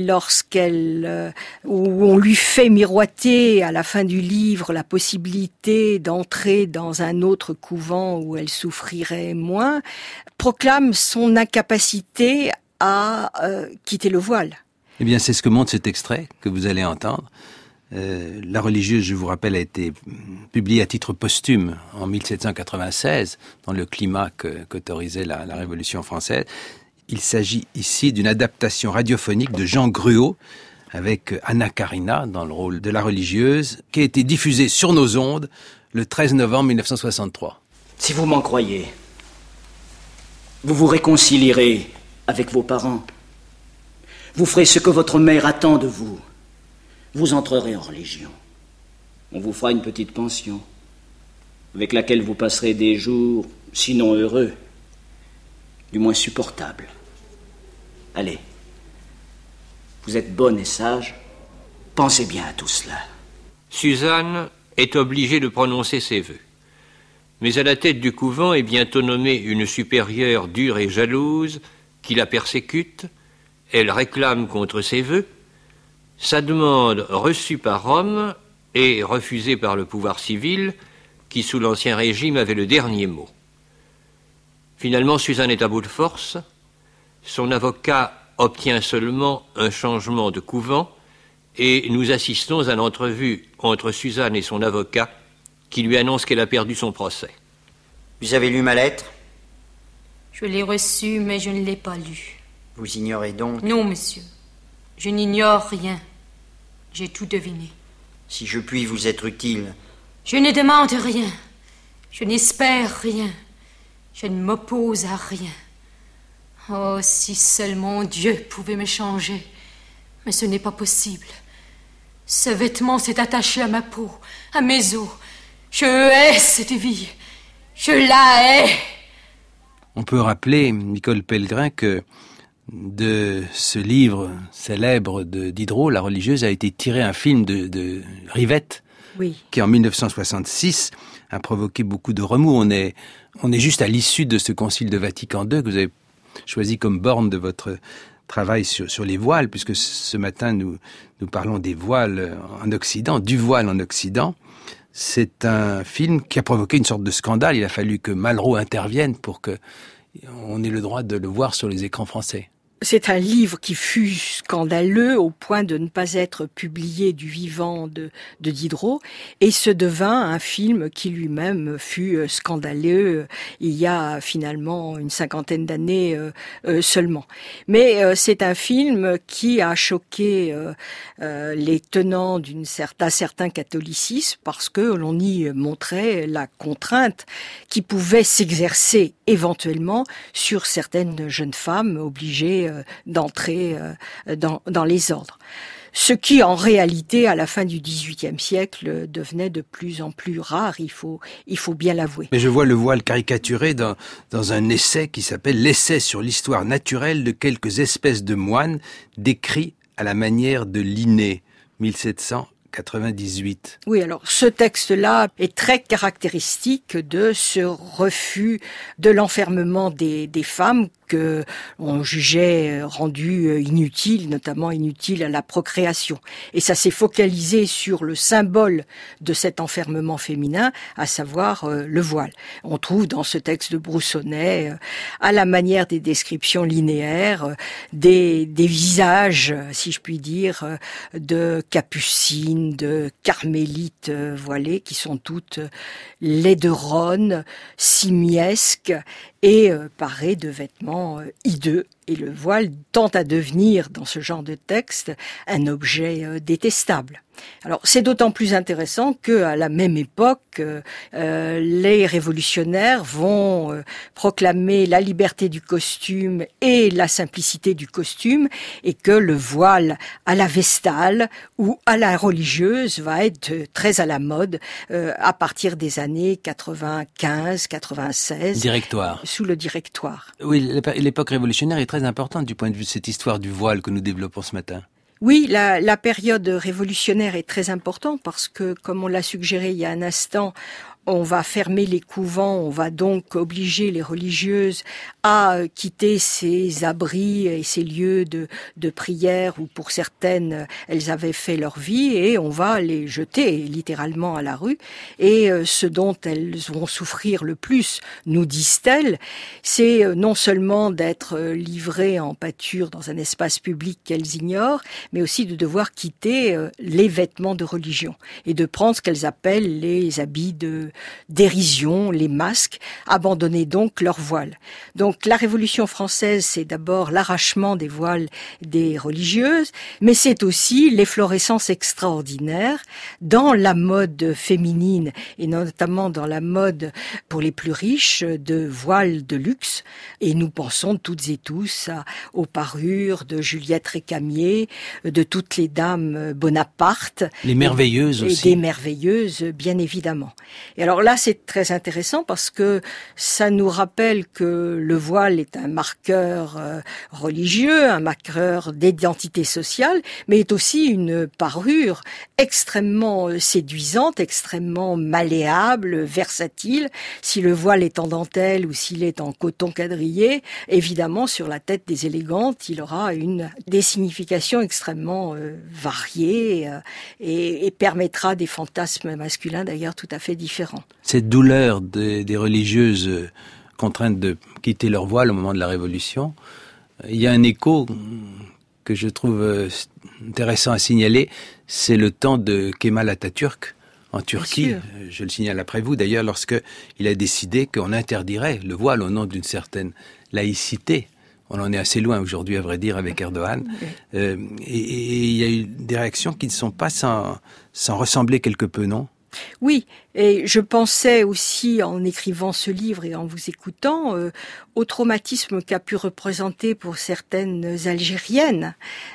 où on lui fait miroiter à la fin du livre la possibilité d'entrer dans un autre couvent où elle souffrirait moins, proclame son incapacité à quitter le voile. Eh bien, c'est ce que montre cet extrait que vous allez entendre. La religieuse, je vous rappelle, a été publiée à titre posthume en 1796, dans le climat qu'autorisait la Révolution française. Il s'agit ici d'une adaptation radiophonique de Jean Gruau, avec Anna Karina dans le rôle de la religieuse, qui a été diffusée sur nos ondes le 13 novembre 1963. Si vous m'en croyez, vous vous réconcilierez avec vos parents. Vous ferez ce que votre mère attend de vous. Vous entrerez en religion. On vous fera une petite pension, avec laquelle vous passerez des jours, sinon heureux, du moins supportables. Allez, vous êtes bonne et sage, pensez bien à tout cela. Suzanne est obligée de prononcer ses vœux. Mais à la tête du couvent est bientôt nommée une supérieure dure et jalouse qui la persécute. Elle réclame contre ses vœux. Sa demande reçue par Rome et refusée par le pouvoir civil, qui sous l'Ancien Régime avait le dernier mot. Finalement, Suzanne est à bout de force. Son avocat obtient seulement un changement de couvent et nous assistons à l'entrevue entre Suzanne et son avocat qui lui annonce qu'elle a perdu son procès. Vous avez lu ma lettre ? Je l'ai reçue, mais je ne l'ai pas lue. Vous ignorez donc ? Non, monsieur. Je n'ignore rien. J'ai tout deviné. Si je puis vous être utile... Je ne demande rien. Je n'espère rien. Je ne m'oppose à rien. Oh, si seulement Dieu pouvait me changer. Mais ce n'est pas possible. Ce vêtement s'est attaché à ma peau, à mes os. Je hais cette vie. Je la hais. On peut rappeler, Nicole Pellegrin, que de ce livre célèbre de Diderot, La religieuse, a été tiré un film de Rivette, oui, qui en 1966 a provoqué beaucoup de remous. On est juste à l'issue de ce concile de Vatican II que vous avez choisi comme borne de votre travail sur les voiles, puisque ce matin nous parlons des voiles en Occident, du voile en Occident. C'est un film qui a provoqué une sorte de scandale. Il a fallu que Malraux intervienne pour qu'on ait le droit de le voir sur les écrans français. C'est un livre qui fut scandaleux au point de ne pas être publié du vivant de Diderot, et se devint un film qui lui-même fut scandaleux il y a finalement une cinquantaine d'années seulement. Mais c'est un film qui a choqué les tenants d'un certain catholicisme, parce que l'on y montrait la contrainte qui pouvait s'exercer éventuellement sur certaines jeunes femmes obligées d'entrer dans les ordres. Ce qui, en réalité, à la fin du XVIIIe siècle, devenait de plus en plus rare, il faut bien l'avouer. Mais je vois le voile caricaturé dans un essai qui s'appelle « L'essai sur l'histoire naturelle de quelques espèces de moines décrits à la manière de Linné », 1798. Oui, alors ce texte-là est très caractéristique de ce refus de l'enfermement des femmes que on jugeait rendu inutile, notamment inutile à la procréation. Et ça s'est focalisé sur le symbole de cet enfermement féminin, à savoir le voile. On trouve dans ce texte de Broussonnet, à la manière des descriptions linéaires, des visages, si je puis dire, de capucines, de carmélites voilées, qui sont toutes laideronnes, simiesques, et parées de vêtements hideux Et le voile tend à devenir, dans ce genre de texte, un objet détestable. Alors, c'est d'autant plus intéressant qu'à la même époque, les révolutionnaires vont proclamer la liberté du costume et la simplicité du costume, et que le voile à la vestale ou à la religieuse va être très à la mode à partir des années 95, 96. Directoire. Sous le directoire. Oui, l'époque révolutionnaire est très importante du point de vue de cette histoire du voile que nous développons ce matin. Oui, la période révolutionnaire est très importante parce que, comme on l'a suggéré il y a un instant, on va fermer les couvents, on va donc obliger les religieuses à quitter ces abris et ces lieux de prière où pour certaines elles avaient fait leur vie, et on va les jeter littéralement à la rue. Et ce dont elles vont souffrir le plus, nous disent-elles, c'est non seulement d'être livrées en pâture dans un espace public qu'elles ignorent, mais aussi de devoir quitter les vêtements de religion et de prendre ce qu'elles appellent les habits de dérision, les masques, abandonner donc leur voile. Donc la Révolution française, c'est d'abord l'arrachement des voiles des religieuses, mais c'est aussi l'efflorescence extraordinaire dans la mode féminine, et notamment dans la mode pour les plus riches de voiles de luxe. Et nous pensons toutes et tous aux parures de Juliette Récamier, de toutes les dames Bonaparte. Les merveilleuses aussi. Et des merveilleuses, bien évidemment. Et alors là, c'est très intéressant parce que ça nous rappelle que le voile est un marqueur religieux, un marqueur d'identité sociale, mais est aussi une parure extrêmement séduisante, extrêmement malléable, versatile. Si le voile est en dentelle ou s'il est en coton quadrillé, évidemment, sur la tête des élégantes, il aura des significations extrêmement variées et permettra des fantasmes masculins d'ailleurs tout à fait différents. Cette douleur des religieuses contraintes de quitter leur voile au moment de la Révolution, il y a un écho que je trouve intéressant à signaler, c'est le temps de Kemal Atatürk en Turquie, je le signale après vous d'ailleurs, lorsque il a décidé qu'on interdirait le voile au nom d'une certaine laïcité. On en est assez loin aujourd'hui, à vrai dire, avec Erdogan. Et il y a eu des réactions qui ne sont pas sans ressembler quelque peu, non ? Oui, et je pensais aussi, en écrivant ce livre et en vous écoutant, au traumatisme qu'a pu représenter pour certaines Algériennes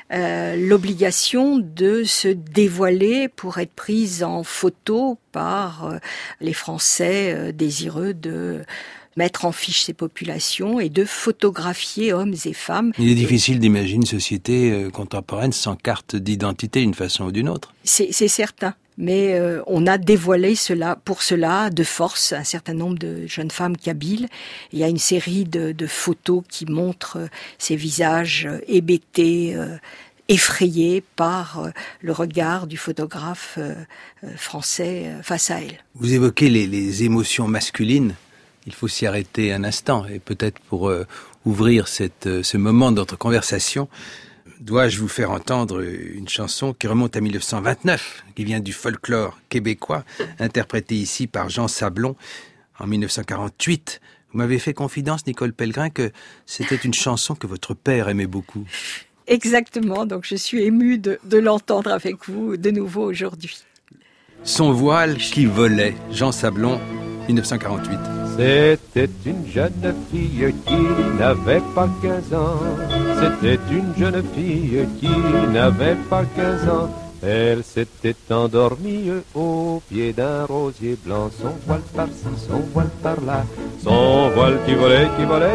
l'obligation de se dévoiler pour être prise en photo par les Français désireux de mettre en fiche ces populations et de photographier hommes et femmes. Il est difficile d'imaginer une société contemporaine sans carte d'identité d'une façon ou d'une autre. C'est certain. Mais on a dévoilé pour cela de force un certain nombre de jeunes femmes kabyles. Il y a une série de photos qui montrent ces visages hébétés, effrayés par le regard du photographe français face à elles. Vous évoquez les émotions masculines. Il faut s'y arrêter un instant, et peut-être pour ouvrir ce moment de notre conversation, dois-je vous faire entendre une chanson qui remonte à 1929, qui vient du folklore québécois, interprétée ici par Jean Sablon en 1948. Vous m'avez fait confidence, Nicole Pellegrin, que c'était une chanson que votre père aimait beaucoup. Exactement, donc je suis émue de l'entendre avec vous de nouveau aujourd'hui. Son voile qui volait, Jean Sablon, 1948. C'était une jeune fille qui n'avait pas 15 ans. C'était une jeune fille qui n'avait pas 15 ans. Elle s'était endormie au pied d'un rosier blanc. Son voile par-ci, son voile par-là. Son voile qui volait,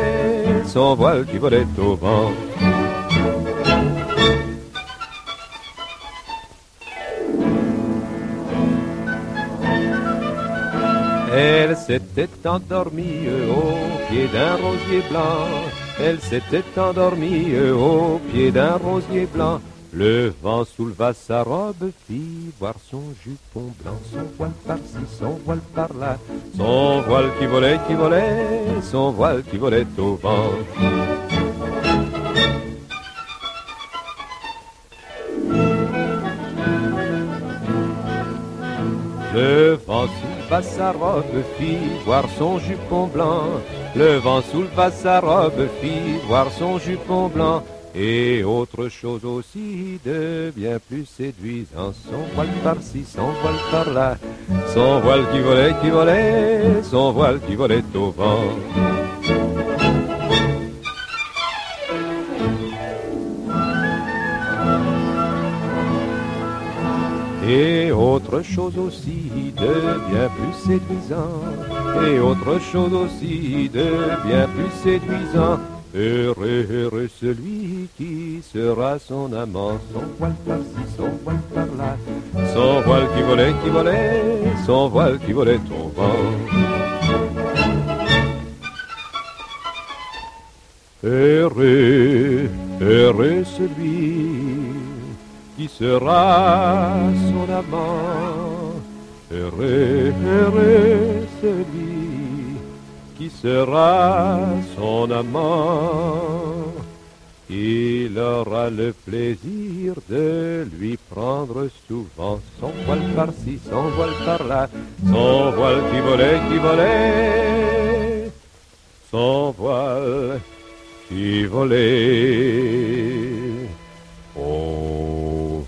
son voile qui volait au vent. Elle s'était endormie au pied d'un rosier blanc. Elle s'était endormie au pied d'un rosier blanc. Le vent souleva sa robe, fit voir son jupon blanc. Son voile par-ci, son voile par-là. Son voile qui volait, son voile qui volait au vent. Le vent souleva sa robe, fit voir son jupon blanc. Le vent souleva sa robe, fit voir son jupon blanc. Et autre chose aussi de bien plus séduisant, son voile par-ci, son voile par-là, son voile qui volait, son voile qui volait au vent. Et autre chose aussi de bien plus séduisant, et autre chose aussi de bien plus séduisant. Heureux, heureux celui qui sera son amant, son voile par-ci, son voile par-là, son voile qui volait, son voile qui volait au vent. Heureux, heureux celui qui sera son amant, heureux, heureux celui qui sera son amant. Il aura le plaisir de lui prendre souvent son voile par-ci, son voile par-là, son voile qui volait, son voile qui volait au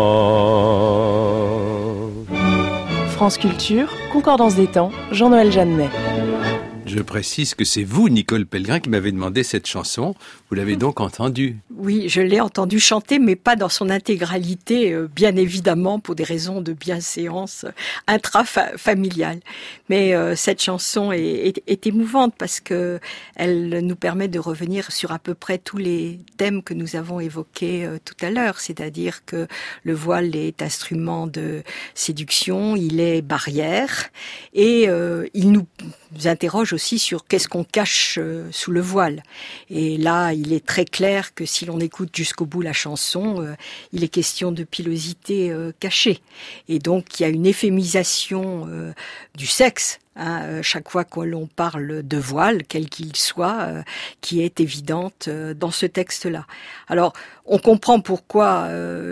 vent. France Culture, Concordance des temps, Jean-Noël Jeannet. Je précise que c'est vous, Nicole Pellegrin, qui m'avez demandé cette chanson. Vous l'avez donc entendue? Oui, je l'ai entendu chanter, mais pas dans son intégralité, bien évidemment, pour des raisons de bienséance intrafamiliale. Mais cette chanson est émouvante parce que elle nous permet de revenir sur à peu près tous les thèmes que nous avons évoqués tout à l'heure. C'est-à-dire que le voile est instrument de séduction, il est barrière, et il nous interroge aussi sur qu'est-ce qu'on cache sous le voile. Et là, il est très clair que si l'on écoute jusqu'au bout la chanson, il est question de pilosité cachée. Et donc, il y a une euphémisation du sexe, chaque fois que l'on parle de voile, quel qu'il soit, qui est évidente dans ce texte-là. Alors, on comprend pourquoi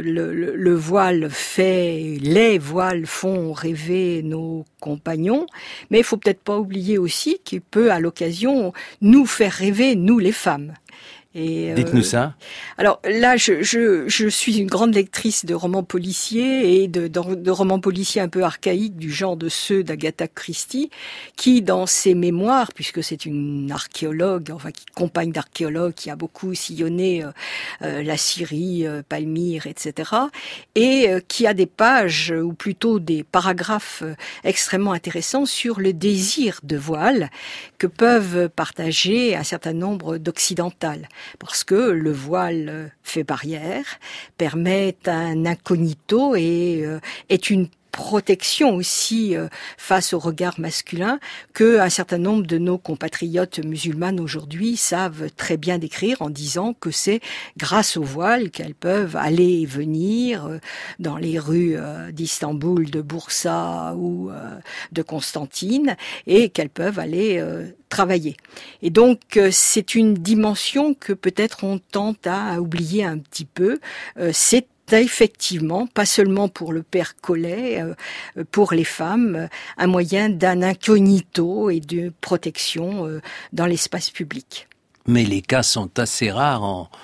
le voile les voiles font rêver nos compagnons, mais il faut peut-être pas oublier aussi qu'il peut, à l'occasion, nous faire rêver, nous les femmes. Et, dites-nous ça. Alors là, je suis une grande lectrice de romans policiers et de romans policiers un peu archaïques du genre de ceux d'Agatha Christie, qui dans ses mémoires, puisque c'est une archéologue, enfin qui compagne d'archéologue, qui a beaucoup sillonné la Syrie, Palmyre, etc., et qui a des pages ou plutôt des paragraphes extrêmement intéressants sur le désir de voile que peuvent partager un certain nombre d'occidentales. Parce que le voile fait barrière, permet un incognito et est une protection aussi face au regard masculin que un certain nombre de nos compatriotes musulmanes aujourd'hui savent très bien décrire en disant que c'est grâce au voile qu'elles peuvent aller et venir dans les rues d'Istanbul, de Bursa ou de Constantine, et qu'elles peuvent aller travailler. Et donc c'est une dimension que peut-être on tente à oublier un petit peu. C'est effectivement, pas seulement pour le père Collet, pour les femmes, un moyen d'un incognito et de protection dans l'espace public. Mais les cas sont assez rares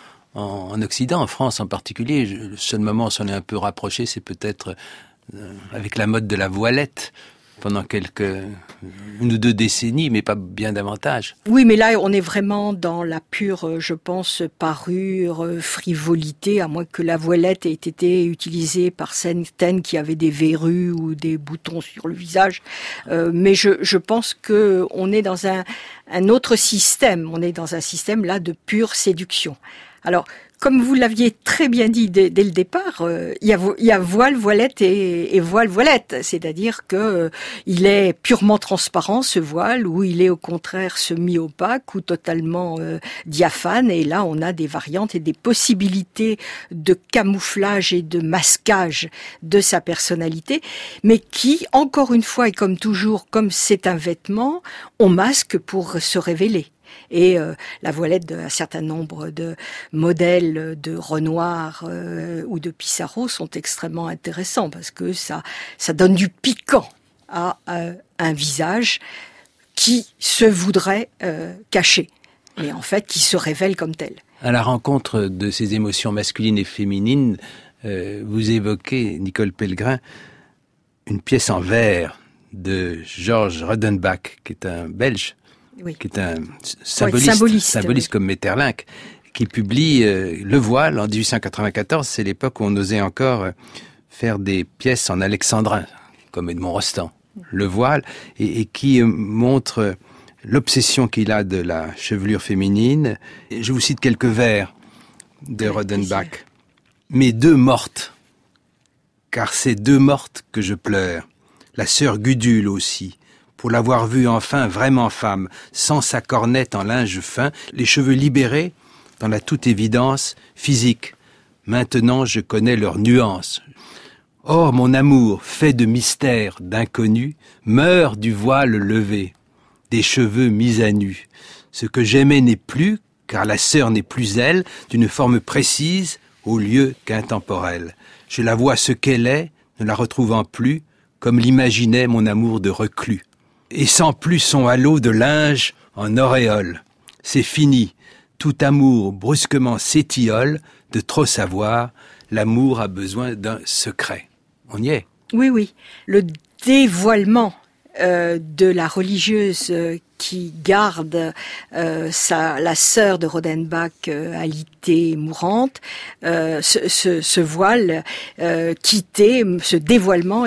en Occident, en France en particulier. Le seul moment où on s'en est un peu rapproché, c'est peut-être avec la mode de la voilette, pendant une ou deux décennies, mais pas bien davantage. Oui, mais là, on est vraiment dans la pure, je pense, parure, frivolité, à moins que la voilette ait été utilisée par certaines qui avaient des verrues ou des boutons sur le visage. Mais je pense que on est dans un autre système. On est dans un système, là, de pure séduction. Alors, comme vous l'aviez très bien dit dès le départ, il y a voile, voilette et voile, voilette. C'est-à-dire que il est purement transparent, ce voile, ou il est au contraire semi-opaque ou totalement diaphane. Et là, on a des variantes et des possibilités de camouflage et de masquage de sa personnalité, mais qui, encore une fois, et comme toujours, comme c'est un vêtement, on masque pour se révéler. Et la voilette d'un certain nombre de modèles de Renoir ou de Pissarro sont extrêmement intéressants parce que ça donne du piquant à un visage qui se voudrait cacher, mais en fait qui se révèle comme tel. À la rencontre de ces émotions masculines et féminines, vous évoquez, Nicole Pellegrin, une pièce en vers de Georges Rodenbach, qui est un Belge, qui est un symboliste comme Maeterlinck, qui publie Le Voile en 1894. C'est l'époque où on osait encore faire des pièces en alexandrin, comme Edmond Rostand. Le Voile, et qui montre l'obsession qu'il a de la chevelure féminine. Et je vous cite quelques vers de Rodenbach. « Mes deux mortes, car c'est deux mortes que je pleure, la sœur Gudule aussi, pour l'avoir vue enfin vraiment femme, sans sa cornette en linge fin, les cheveux libérés dans la toute évidence physique. Maintenant je connais leurs nuances. Or mon amour, fait de mystère, d'inconnu, meurt du voile levé, des cheveux mis à nu. Ce que j'aimais n'est plus, car la sœur n'est plus elle, d'une forme précise, au lieu qu'intemporelle. Je la vois ce qu'elle est, ne la retrouvant plus, comme l'imaginait mon amour de reclus. Et sans plus son halo de linge en auréole. C'est fini, tout amour brusquement s'étiole, de trop savoir, l'amour a besoin d'un secret. On y est. Oui. Le dévoilement de la religieuse qui garde la sœur de Rodenbach alitée, mourante, ce voile quitté, ce dévoilement,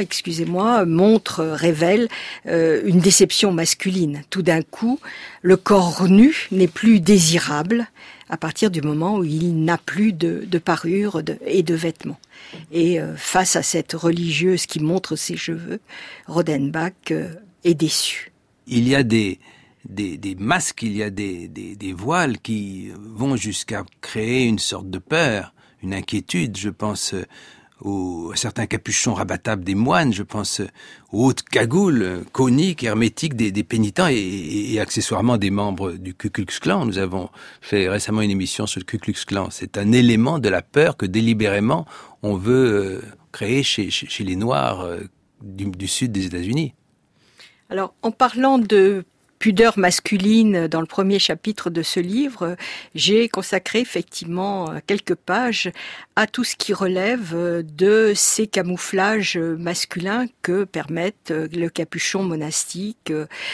révèle une déception masculine. Tout d'un coup, le corps nu n'est plus désirable à partir du moment où il n'a plus de parure et de vêtements. Et face à cette religieuse qui montre ses cheveux, Rodenbach est déçu. Il y a des masques, il y a des voiles qui vont jusqu'à créer une sorte de peur, une inquiétude. Je pense à certains capuchons rabattables des moines, je pense aux hautes cagoules coniques, hermétiques des pénitents et accessoirement des membres du Ku Klux Klan. Nous avons fait récemment une émission sur le Ku Klux Klan. C'est un élément de la peur que délibérément on veut créer chez les Noirs du sud des États-Unis. Alors, en parlant de pudeur masculine dans le premier chapitre de ce livre, j'ai consacré effectivement quelques pages à tout ce qui relève de ces camouflages masculins que permettent le capuchon monastique,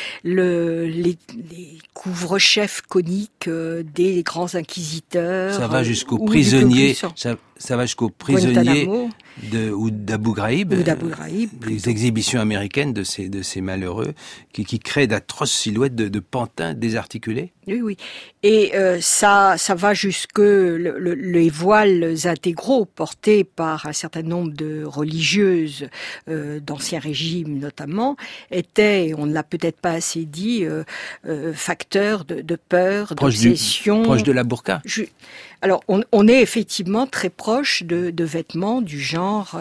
les couvre-chefs coniques des grands inquisiteurs. Ça va jusqu'aux prisonniers. Ça va jusqu'aux prisonniers d'Abu Ghraib. Les exhibitions américaines de ces malheureux qui créent d'atroces silhouettes de pantins désarticulés. Oui. Et ça va jusque les voiles intégraux portés par un certain nombre de religieuses d'Ancien Régime notamment étaient, on ne l'a peut-être pas assez dit, facteurs de peur, d'obsession. Proche de la burqa. Alors, on est effectivement très proche de vêtements du genre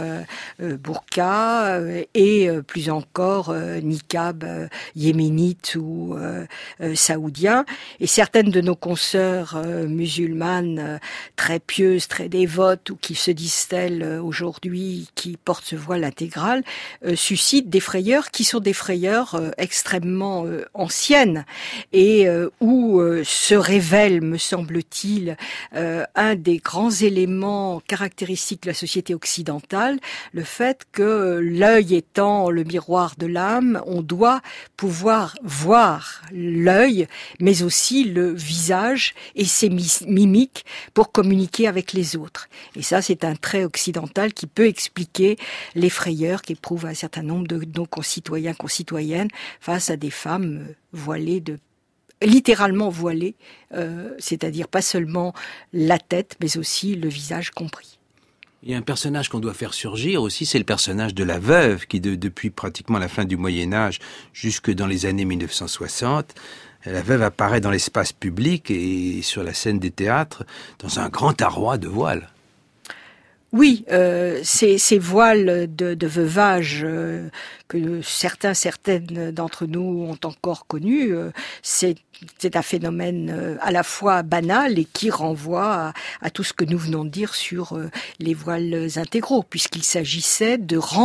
burqa et plus encore niqab yéménite ou saoudien. Et certaines de nos consoeurs musulmanes très pieuses, très dévotes ou qui se disent telles aujourd'hui, qui portent ce voile intégral, suscitent des frayeurs qui sont des frayeurs extrêmement anciennes et où se révèle, me semble-t-il, un des grands éléments caractéristiques de la société occidentale, le fait que l'œil étant le miroir de l'âme, on doit pouvoir voir l'œil, mais aussi le visage et ses mimiques pour communiquer avec les autres. Et ça, c'est un trait occidental qui peut expliquer les frayeurs qu'éprouvent un certain nombre de nos concitoyens, concitoyennes face à des femmes voilées littéralement voilée, c'est-à-dire pas seulement la tête, mais aussi le visage compris. Il y a un personnage qu'on doit faire surgir aussi, c'est le personnage de la veuve, qui depuis pratiquement la fin du Moyen-Âge jusque dans les années 1960, la veuve apparaît dans l'espace public et sur la scène des théâtres dans un grand arroi de voiles. Oui, ces voiles de veuvage que certaines d'entre nous ont encore connus, c'est un phénomène à la fois banal et qui renvoie à tout ce que nous venons de dire sur les voiles intégraux, puisqu'il s'agissait de rendre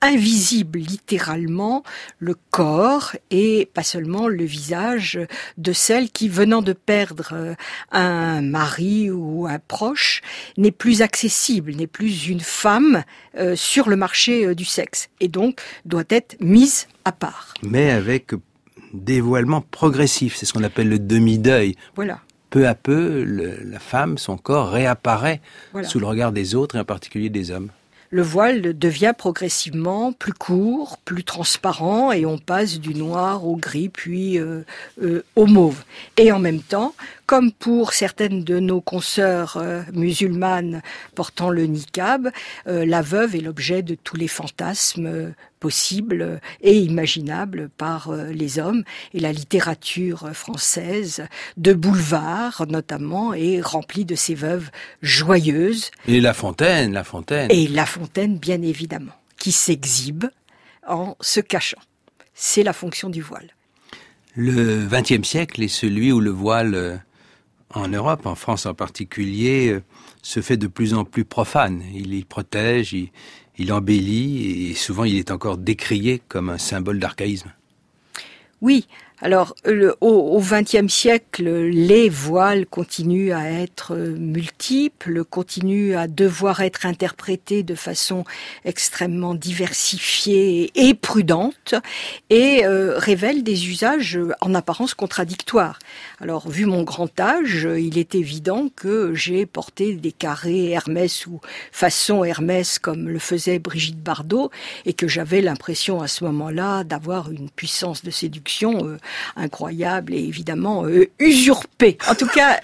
invisible littéralement le corps et pas seulement le visage de celle qui, venant de perdre un mari ou un proche, n'est plus accessible, n'est plus une femme sur le marché du sexe et donc doit être mise à part. Mais avec dévoilement progressif, c'est ce qu'on appelle le demi-deuil. Voilà. Peu à peu, la femme, son corps réapparaît sous le regard des autres et en particulier des hommes. Le voile devient progressivement plus court, plus transparent et on passe du noir au gris puis au mauve. Et en même temps, comme pour certaines de nos consoeurs musulmanes portant le niqab, la veuve est l'objet de tous les fantasmes possibles et imaginables par les hommes. Et la littérature française, de boulevard notamment, est remplie de ces veuves joyeuses. Et La Fontaine. Et La Fontaine, bien évidemment, qui s'exhibe en se cachant. C'est la fonction du voile. Le XXe siècle est celui où le voile, en Europe, en France en particulier, se fait de plus en plus profane. Il y protège, il embellit, et souvent il est encore décrié comme un symbole d'archaïsme. Oui, alors au XXe siècle, les voiles continuent à être multiples, continuent à devoir être interprétés de façon extrêmement diversifiée et prudente, et révèlent des usages en apparence contradictoires. Alors, vu mon grand âge, il est évident que j'ai porté des carrés Hermès ou façon Hermès comme le faisait Brigitte Bardot, et que j'avais l'impression à ce moment-là d'avoir une puissance de séduction incroyable et évidemment usurpée. En tout cas,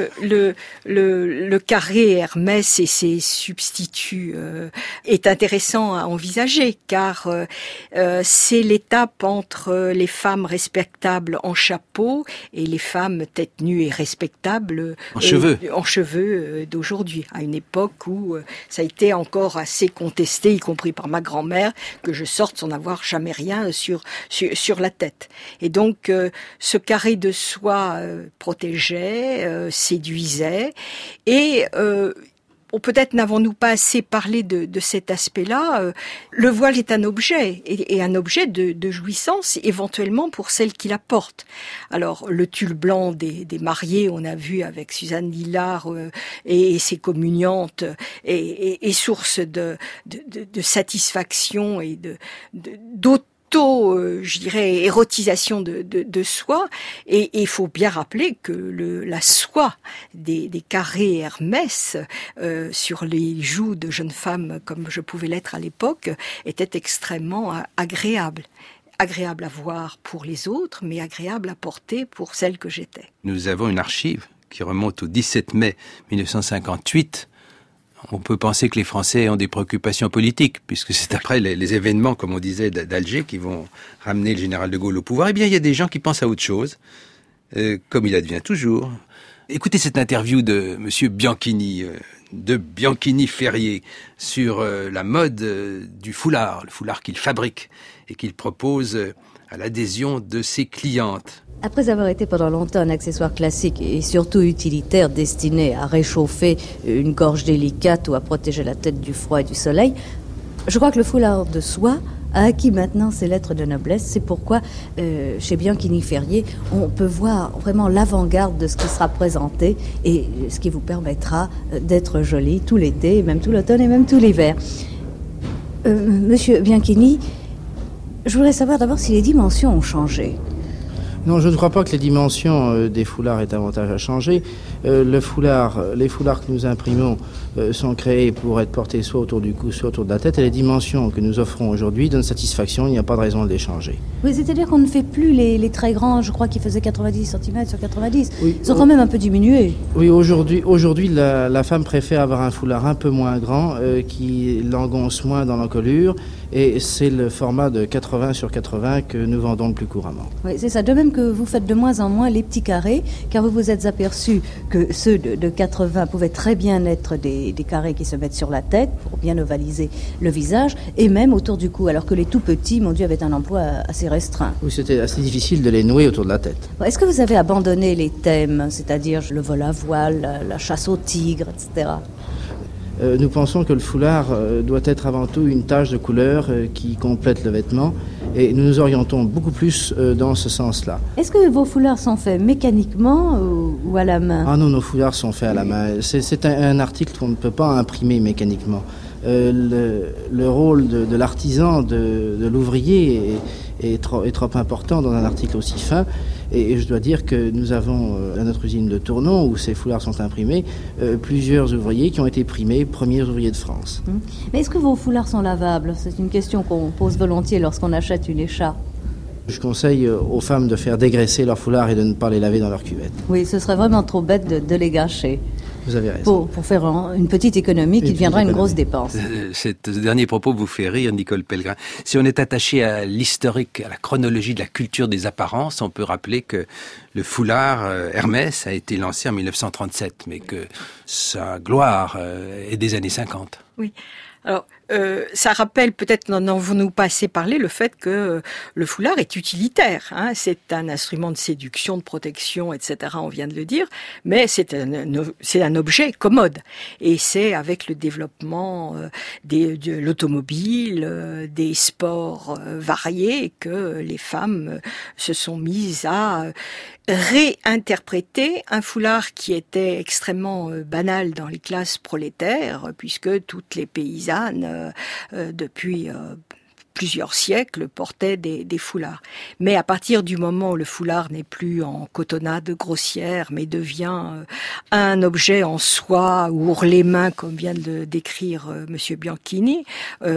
le carré Hermès et ses substituts est intéressant à envisager, car c'est l'étape entre les femmes respectables en chapeau et les femmes tête nue et respectables en cheveux d'aujourd'hui, à une époque où ça a été encore assez contesté, y compris par ma grand-mère, que je sorte sans avoir jamais rien sur la tête. Et donc, ce carré de soie protégeait, séduisait, et peut-être n'avons-nous pas assez parlé de cet aspect-là. Le voile est un objet, et un objet de jouissance, éventuellement pour celle qui la porte. Alors, le tulle blanc des mariés, on a vu avec Suzanne Lillard et ses communiantes, est source de satisfaction et je dirais, érotisation de soi, et il faut bien rappeler que la soie des carrés Hermès sur les joues de jeunes femmes, comme je pouvais l'être à l'époque, était extrêmement agréable à voir pour les autres, mais agréable à porter pour celle que j'étais. Nous avons une archive qui remonte au 17 mai 1958. On peut penser que les Français ont des préoccupations politiques, puisque c'est après les événements, comme on disait, d'Alger, qui vont ramener le général de Gaulle au pouvoir. Eh bien, il y a des gens qui pensent à autre chose, comme il advient toujours. Écoutez cette interview de Monsieur Bianchini, de Bianchini-Ferrier, sur la mode du foulard, le foulard qu'il fabrique et qu'il propose à l'adhésion de ses clientes. Après avoir été pendant longtemps un accessoire classique et surtout utilitaire destiné à réchauffer une gorge délicate ou à protéger la tête du froid et du soleil, je crois que le foulard de soie a acquis maintenant ses lettres de noblesse. C'est pourquoi, chez Bianchini-Ferrier, on peut voir vraiment l'avant-garde de ce qui sera présenté et ce qui vous permettra d'être joli tout l'été, même tout l'automne et même tout l'hiver. Monsieur Bianchini, je voudrais savoir d'abord si les dimensions ont changé. Non, je ne crois pas que les dimensions des foulards aient avantage à changer. Les foulards que nous imprimons sont créés pour être portés soit autour du cou, soit autour de la tête. Et les dimensions que nous offrons aujourd'hui donnent satisfaction. Il n'y a pas de raison de les changer. Oui, c'est-à-dire qu'on ne fait plus les très grands, je crois qu'ils faisaient 90 cm sur 90. Oui, ils sont quand même un peu diminués. Oui, aujourd'hui la femme préfère avoir un foulard un peu moins grand, qui l'engonce moins dans l'encolure. Et c'est le format de 80 sur 80 que nous vendons le plus couramment. Oui, c'est ça. De même que vous faites de moins en moins les petits carrés, car vous vous êtes aperçu que ceux de 80 pouvaient très bien être des carrés qui se mettent sur la tête pour bien ovaliser le visage, et même autour du cou, alors que les tout petits, mon Dieu, avaient un emploi assez restreint. Oui, c'était assez difficile de les nouer autour de la tête. Est-ce que vous avez abandonné les thèmes, c'est-à-dire le vol à voile, la chasse au tigre, etc.? Nous pensons que le foulard doit être avant tout une tache de couleur qui complète le vêtement et nous nous orientons beaucoup plus dans ce sens-là. Est-ce que vos foulards sont faits mécaniquement ou à la main? Ah non, nos foulards sont faits à la main. C'est un article qu'on ne peut pas imprimer mécaniquement. Le rôle de l'artisan, de l'ouvrier est trop important dans un article aussi fin. Et je dois dire que nous avons à notre usine de Tournon, où ces foulards sont imprimés, plusieurs ouvriers qui ont été primés premiers ouvriers de France. Mais est-ce que vos foulards sont lavables? C'est une question qu'on pose volontiers lorsqu'on achète une écharpe. Je conseille aux femmes de faire dégraisser leurs foulards et de ne pas les laver dans leur cuvette. Oui, ce serait vraiment trop bête de les gâcher. Vous avez raison. Pour faire une petite économie qui deviendra une grosse dépense. Ce dernier propos vous fait rire, Nicole Pellegrin. Si on est attaché à l'historique, à la chronologie de la culture des apparences, on peut rappeler que le foulard Hermès a été lancé en 1937, mais que sa gloire est des années 50. Oui. Alors, ça rappelle, peut-être n'en avons-nous pas assez parlé, le fait que le foulard est utilitaire. C'est un instrument de séduction, de protection, etc. On vient de le dire, mais c'est un objet commode. Et c'est avec le développement de l'automobile, des sports variés, que les femmes se sont mises à réinterpréter un foulard qui était extrêmement banal dans les classes prolétaires, puisque toutes les paysannes depuis plusieurs siècles portaient des foulards. Mais à partir du moment où le foulard n'est plus en cotonnade grossière, mais devient un objet en soie ou ourlet-main, comme vient de le décrire Monsieur Bianchini,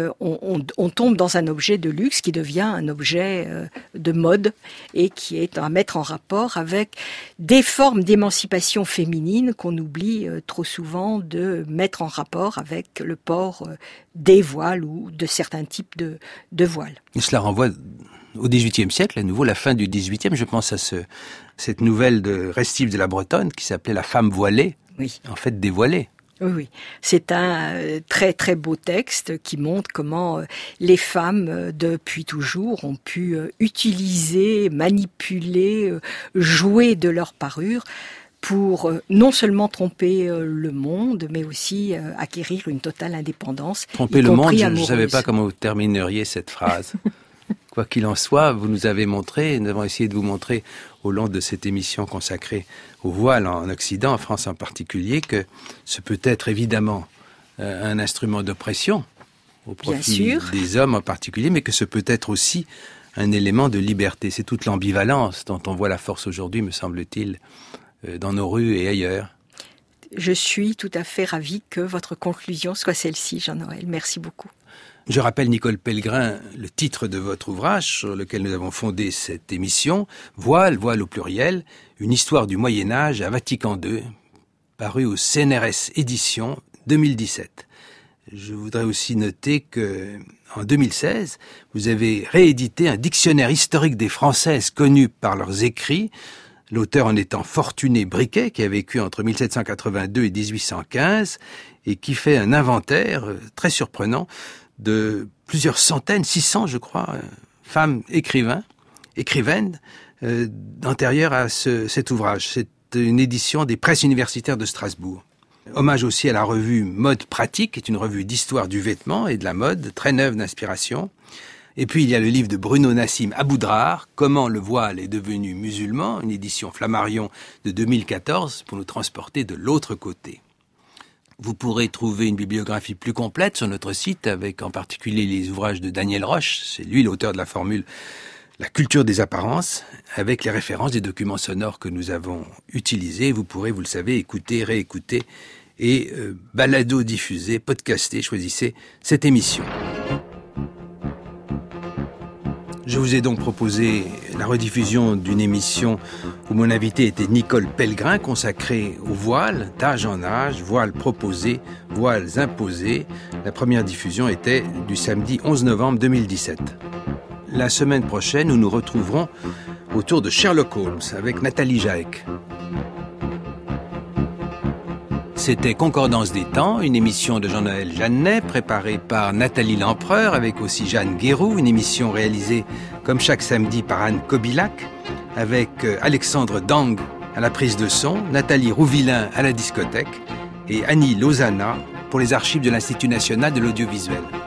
on tombe dans un objet de luxe qui devient un objet de mode et qui est à mettre en rapport avec des formes d'émancipation féminine qu'on oublie trop souvent de mettre en rapport avec le port des voiles ou de certains types de voiles. Et cela renvoie au XVIIIe siècle, à nouveau la fin du XVIIIe. Je pense à cette nouvelle de Restif de la Bretonne qui s'appelait La femme voilée, oui. En fait dévoilée. Oui, c'est un très très beau texte qui montre comment les femmes depuis toujours ont pu utiliser, manipuler, jouer de leur parure pour non seulement tromper le monde, mais aussi acquérir une totale indépendance. Tromper le monde, je ne savais pas comment vous termineriez cette phrase. Quoi qu'il en soit, vous nous avez montré, nous avons essayé de vous montrer au long de cette émission consacrée au voile en Occident, en France en particulier, que ce peut être évidemment un instrument d'oppression au profit des hommes en particulier, mais que ce peut être aussi un élément de liberté. C'est toute l'ambivalence dont on voit la force aujourd'hui, me semble-t-il, dans nos rues et ailleurs. Je suis tout à fait ravie que votre conclusion soit celle-ci, Jean-Noël. Merci beaucoup. Je rappelle, Nicole Pellegrin, le titre de votre ouvrage sur lequel nous avons fondé cette émission, Voile, voile au pluriel, une histoire du Moyen-Âge à Vatican II, paru au CNRS Éditions 2017. Je voudrais aussi noter que, en 2016, vous avez réédité un dictionnaire historique des Françaises connues par leurs écrits, l'auteur en étant Fortuné Briquet, qui a vécu entre 1782 et 1815, et qui fait un inventaire très surprenant de plusieurs centaines, 600 je crois, femmes écrivaines antérieures à cet ouvrage. C'est une édition des presses universitaires de Strasbourg. Hommage aussi à la revue Mode Pratique, qui est une revue d'histoire du vêtement et de la mode, très neuve d'inspiration. Et puis il y a le livre de Bruno Nassim Aboudrar, Comment le voile est devenu musulman, une édition Flammarion de 2014, pour nous transporter de l'autre côté. Vous pourrez trouver une bibliographie plus complète sur notre site, avec en particulier les ouvrages de Daniel Roche, c'est lui l'auteur de la formule « La culture des apparences », avec les références des documents sonores que nous avons utilisés. Vous pourrez, vous le savez, écouter, réécouter et balado-diffuser, podcaster, choisissez cette émission. Je vous ai donc proposé la rediffusion d'une émission où mon invité était Nicole Pellegrin, consacrée au voile, d'âge en âge, voiles proposés, voiles imposés. La première diffusion était du samedi 11 novembre 2017. La semaine prochaine, nous nous retrouverons autour de Sherlock Holmes avec Nathalie Jaec. C'était Concordance des temps, une émission de Jean-Noël Jeannet, préparée par Nathalie Lempereur, avec aussi Jeanne Guéroux, une émission réalisée comme chaque samedi par Anne Kobilac, avec Alexandre Dang à la prise de son, Nathalie Rouvillain à la discothèque et Annie Lozana pour les archives de l'Institut national de l'audiovisuel.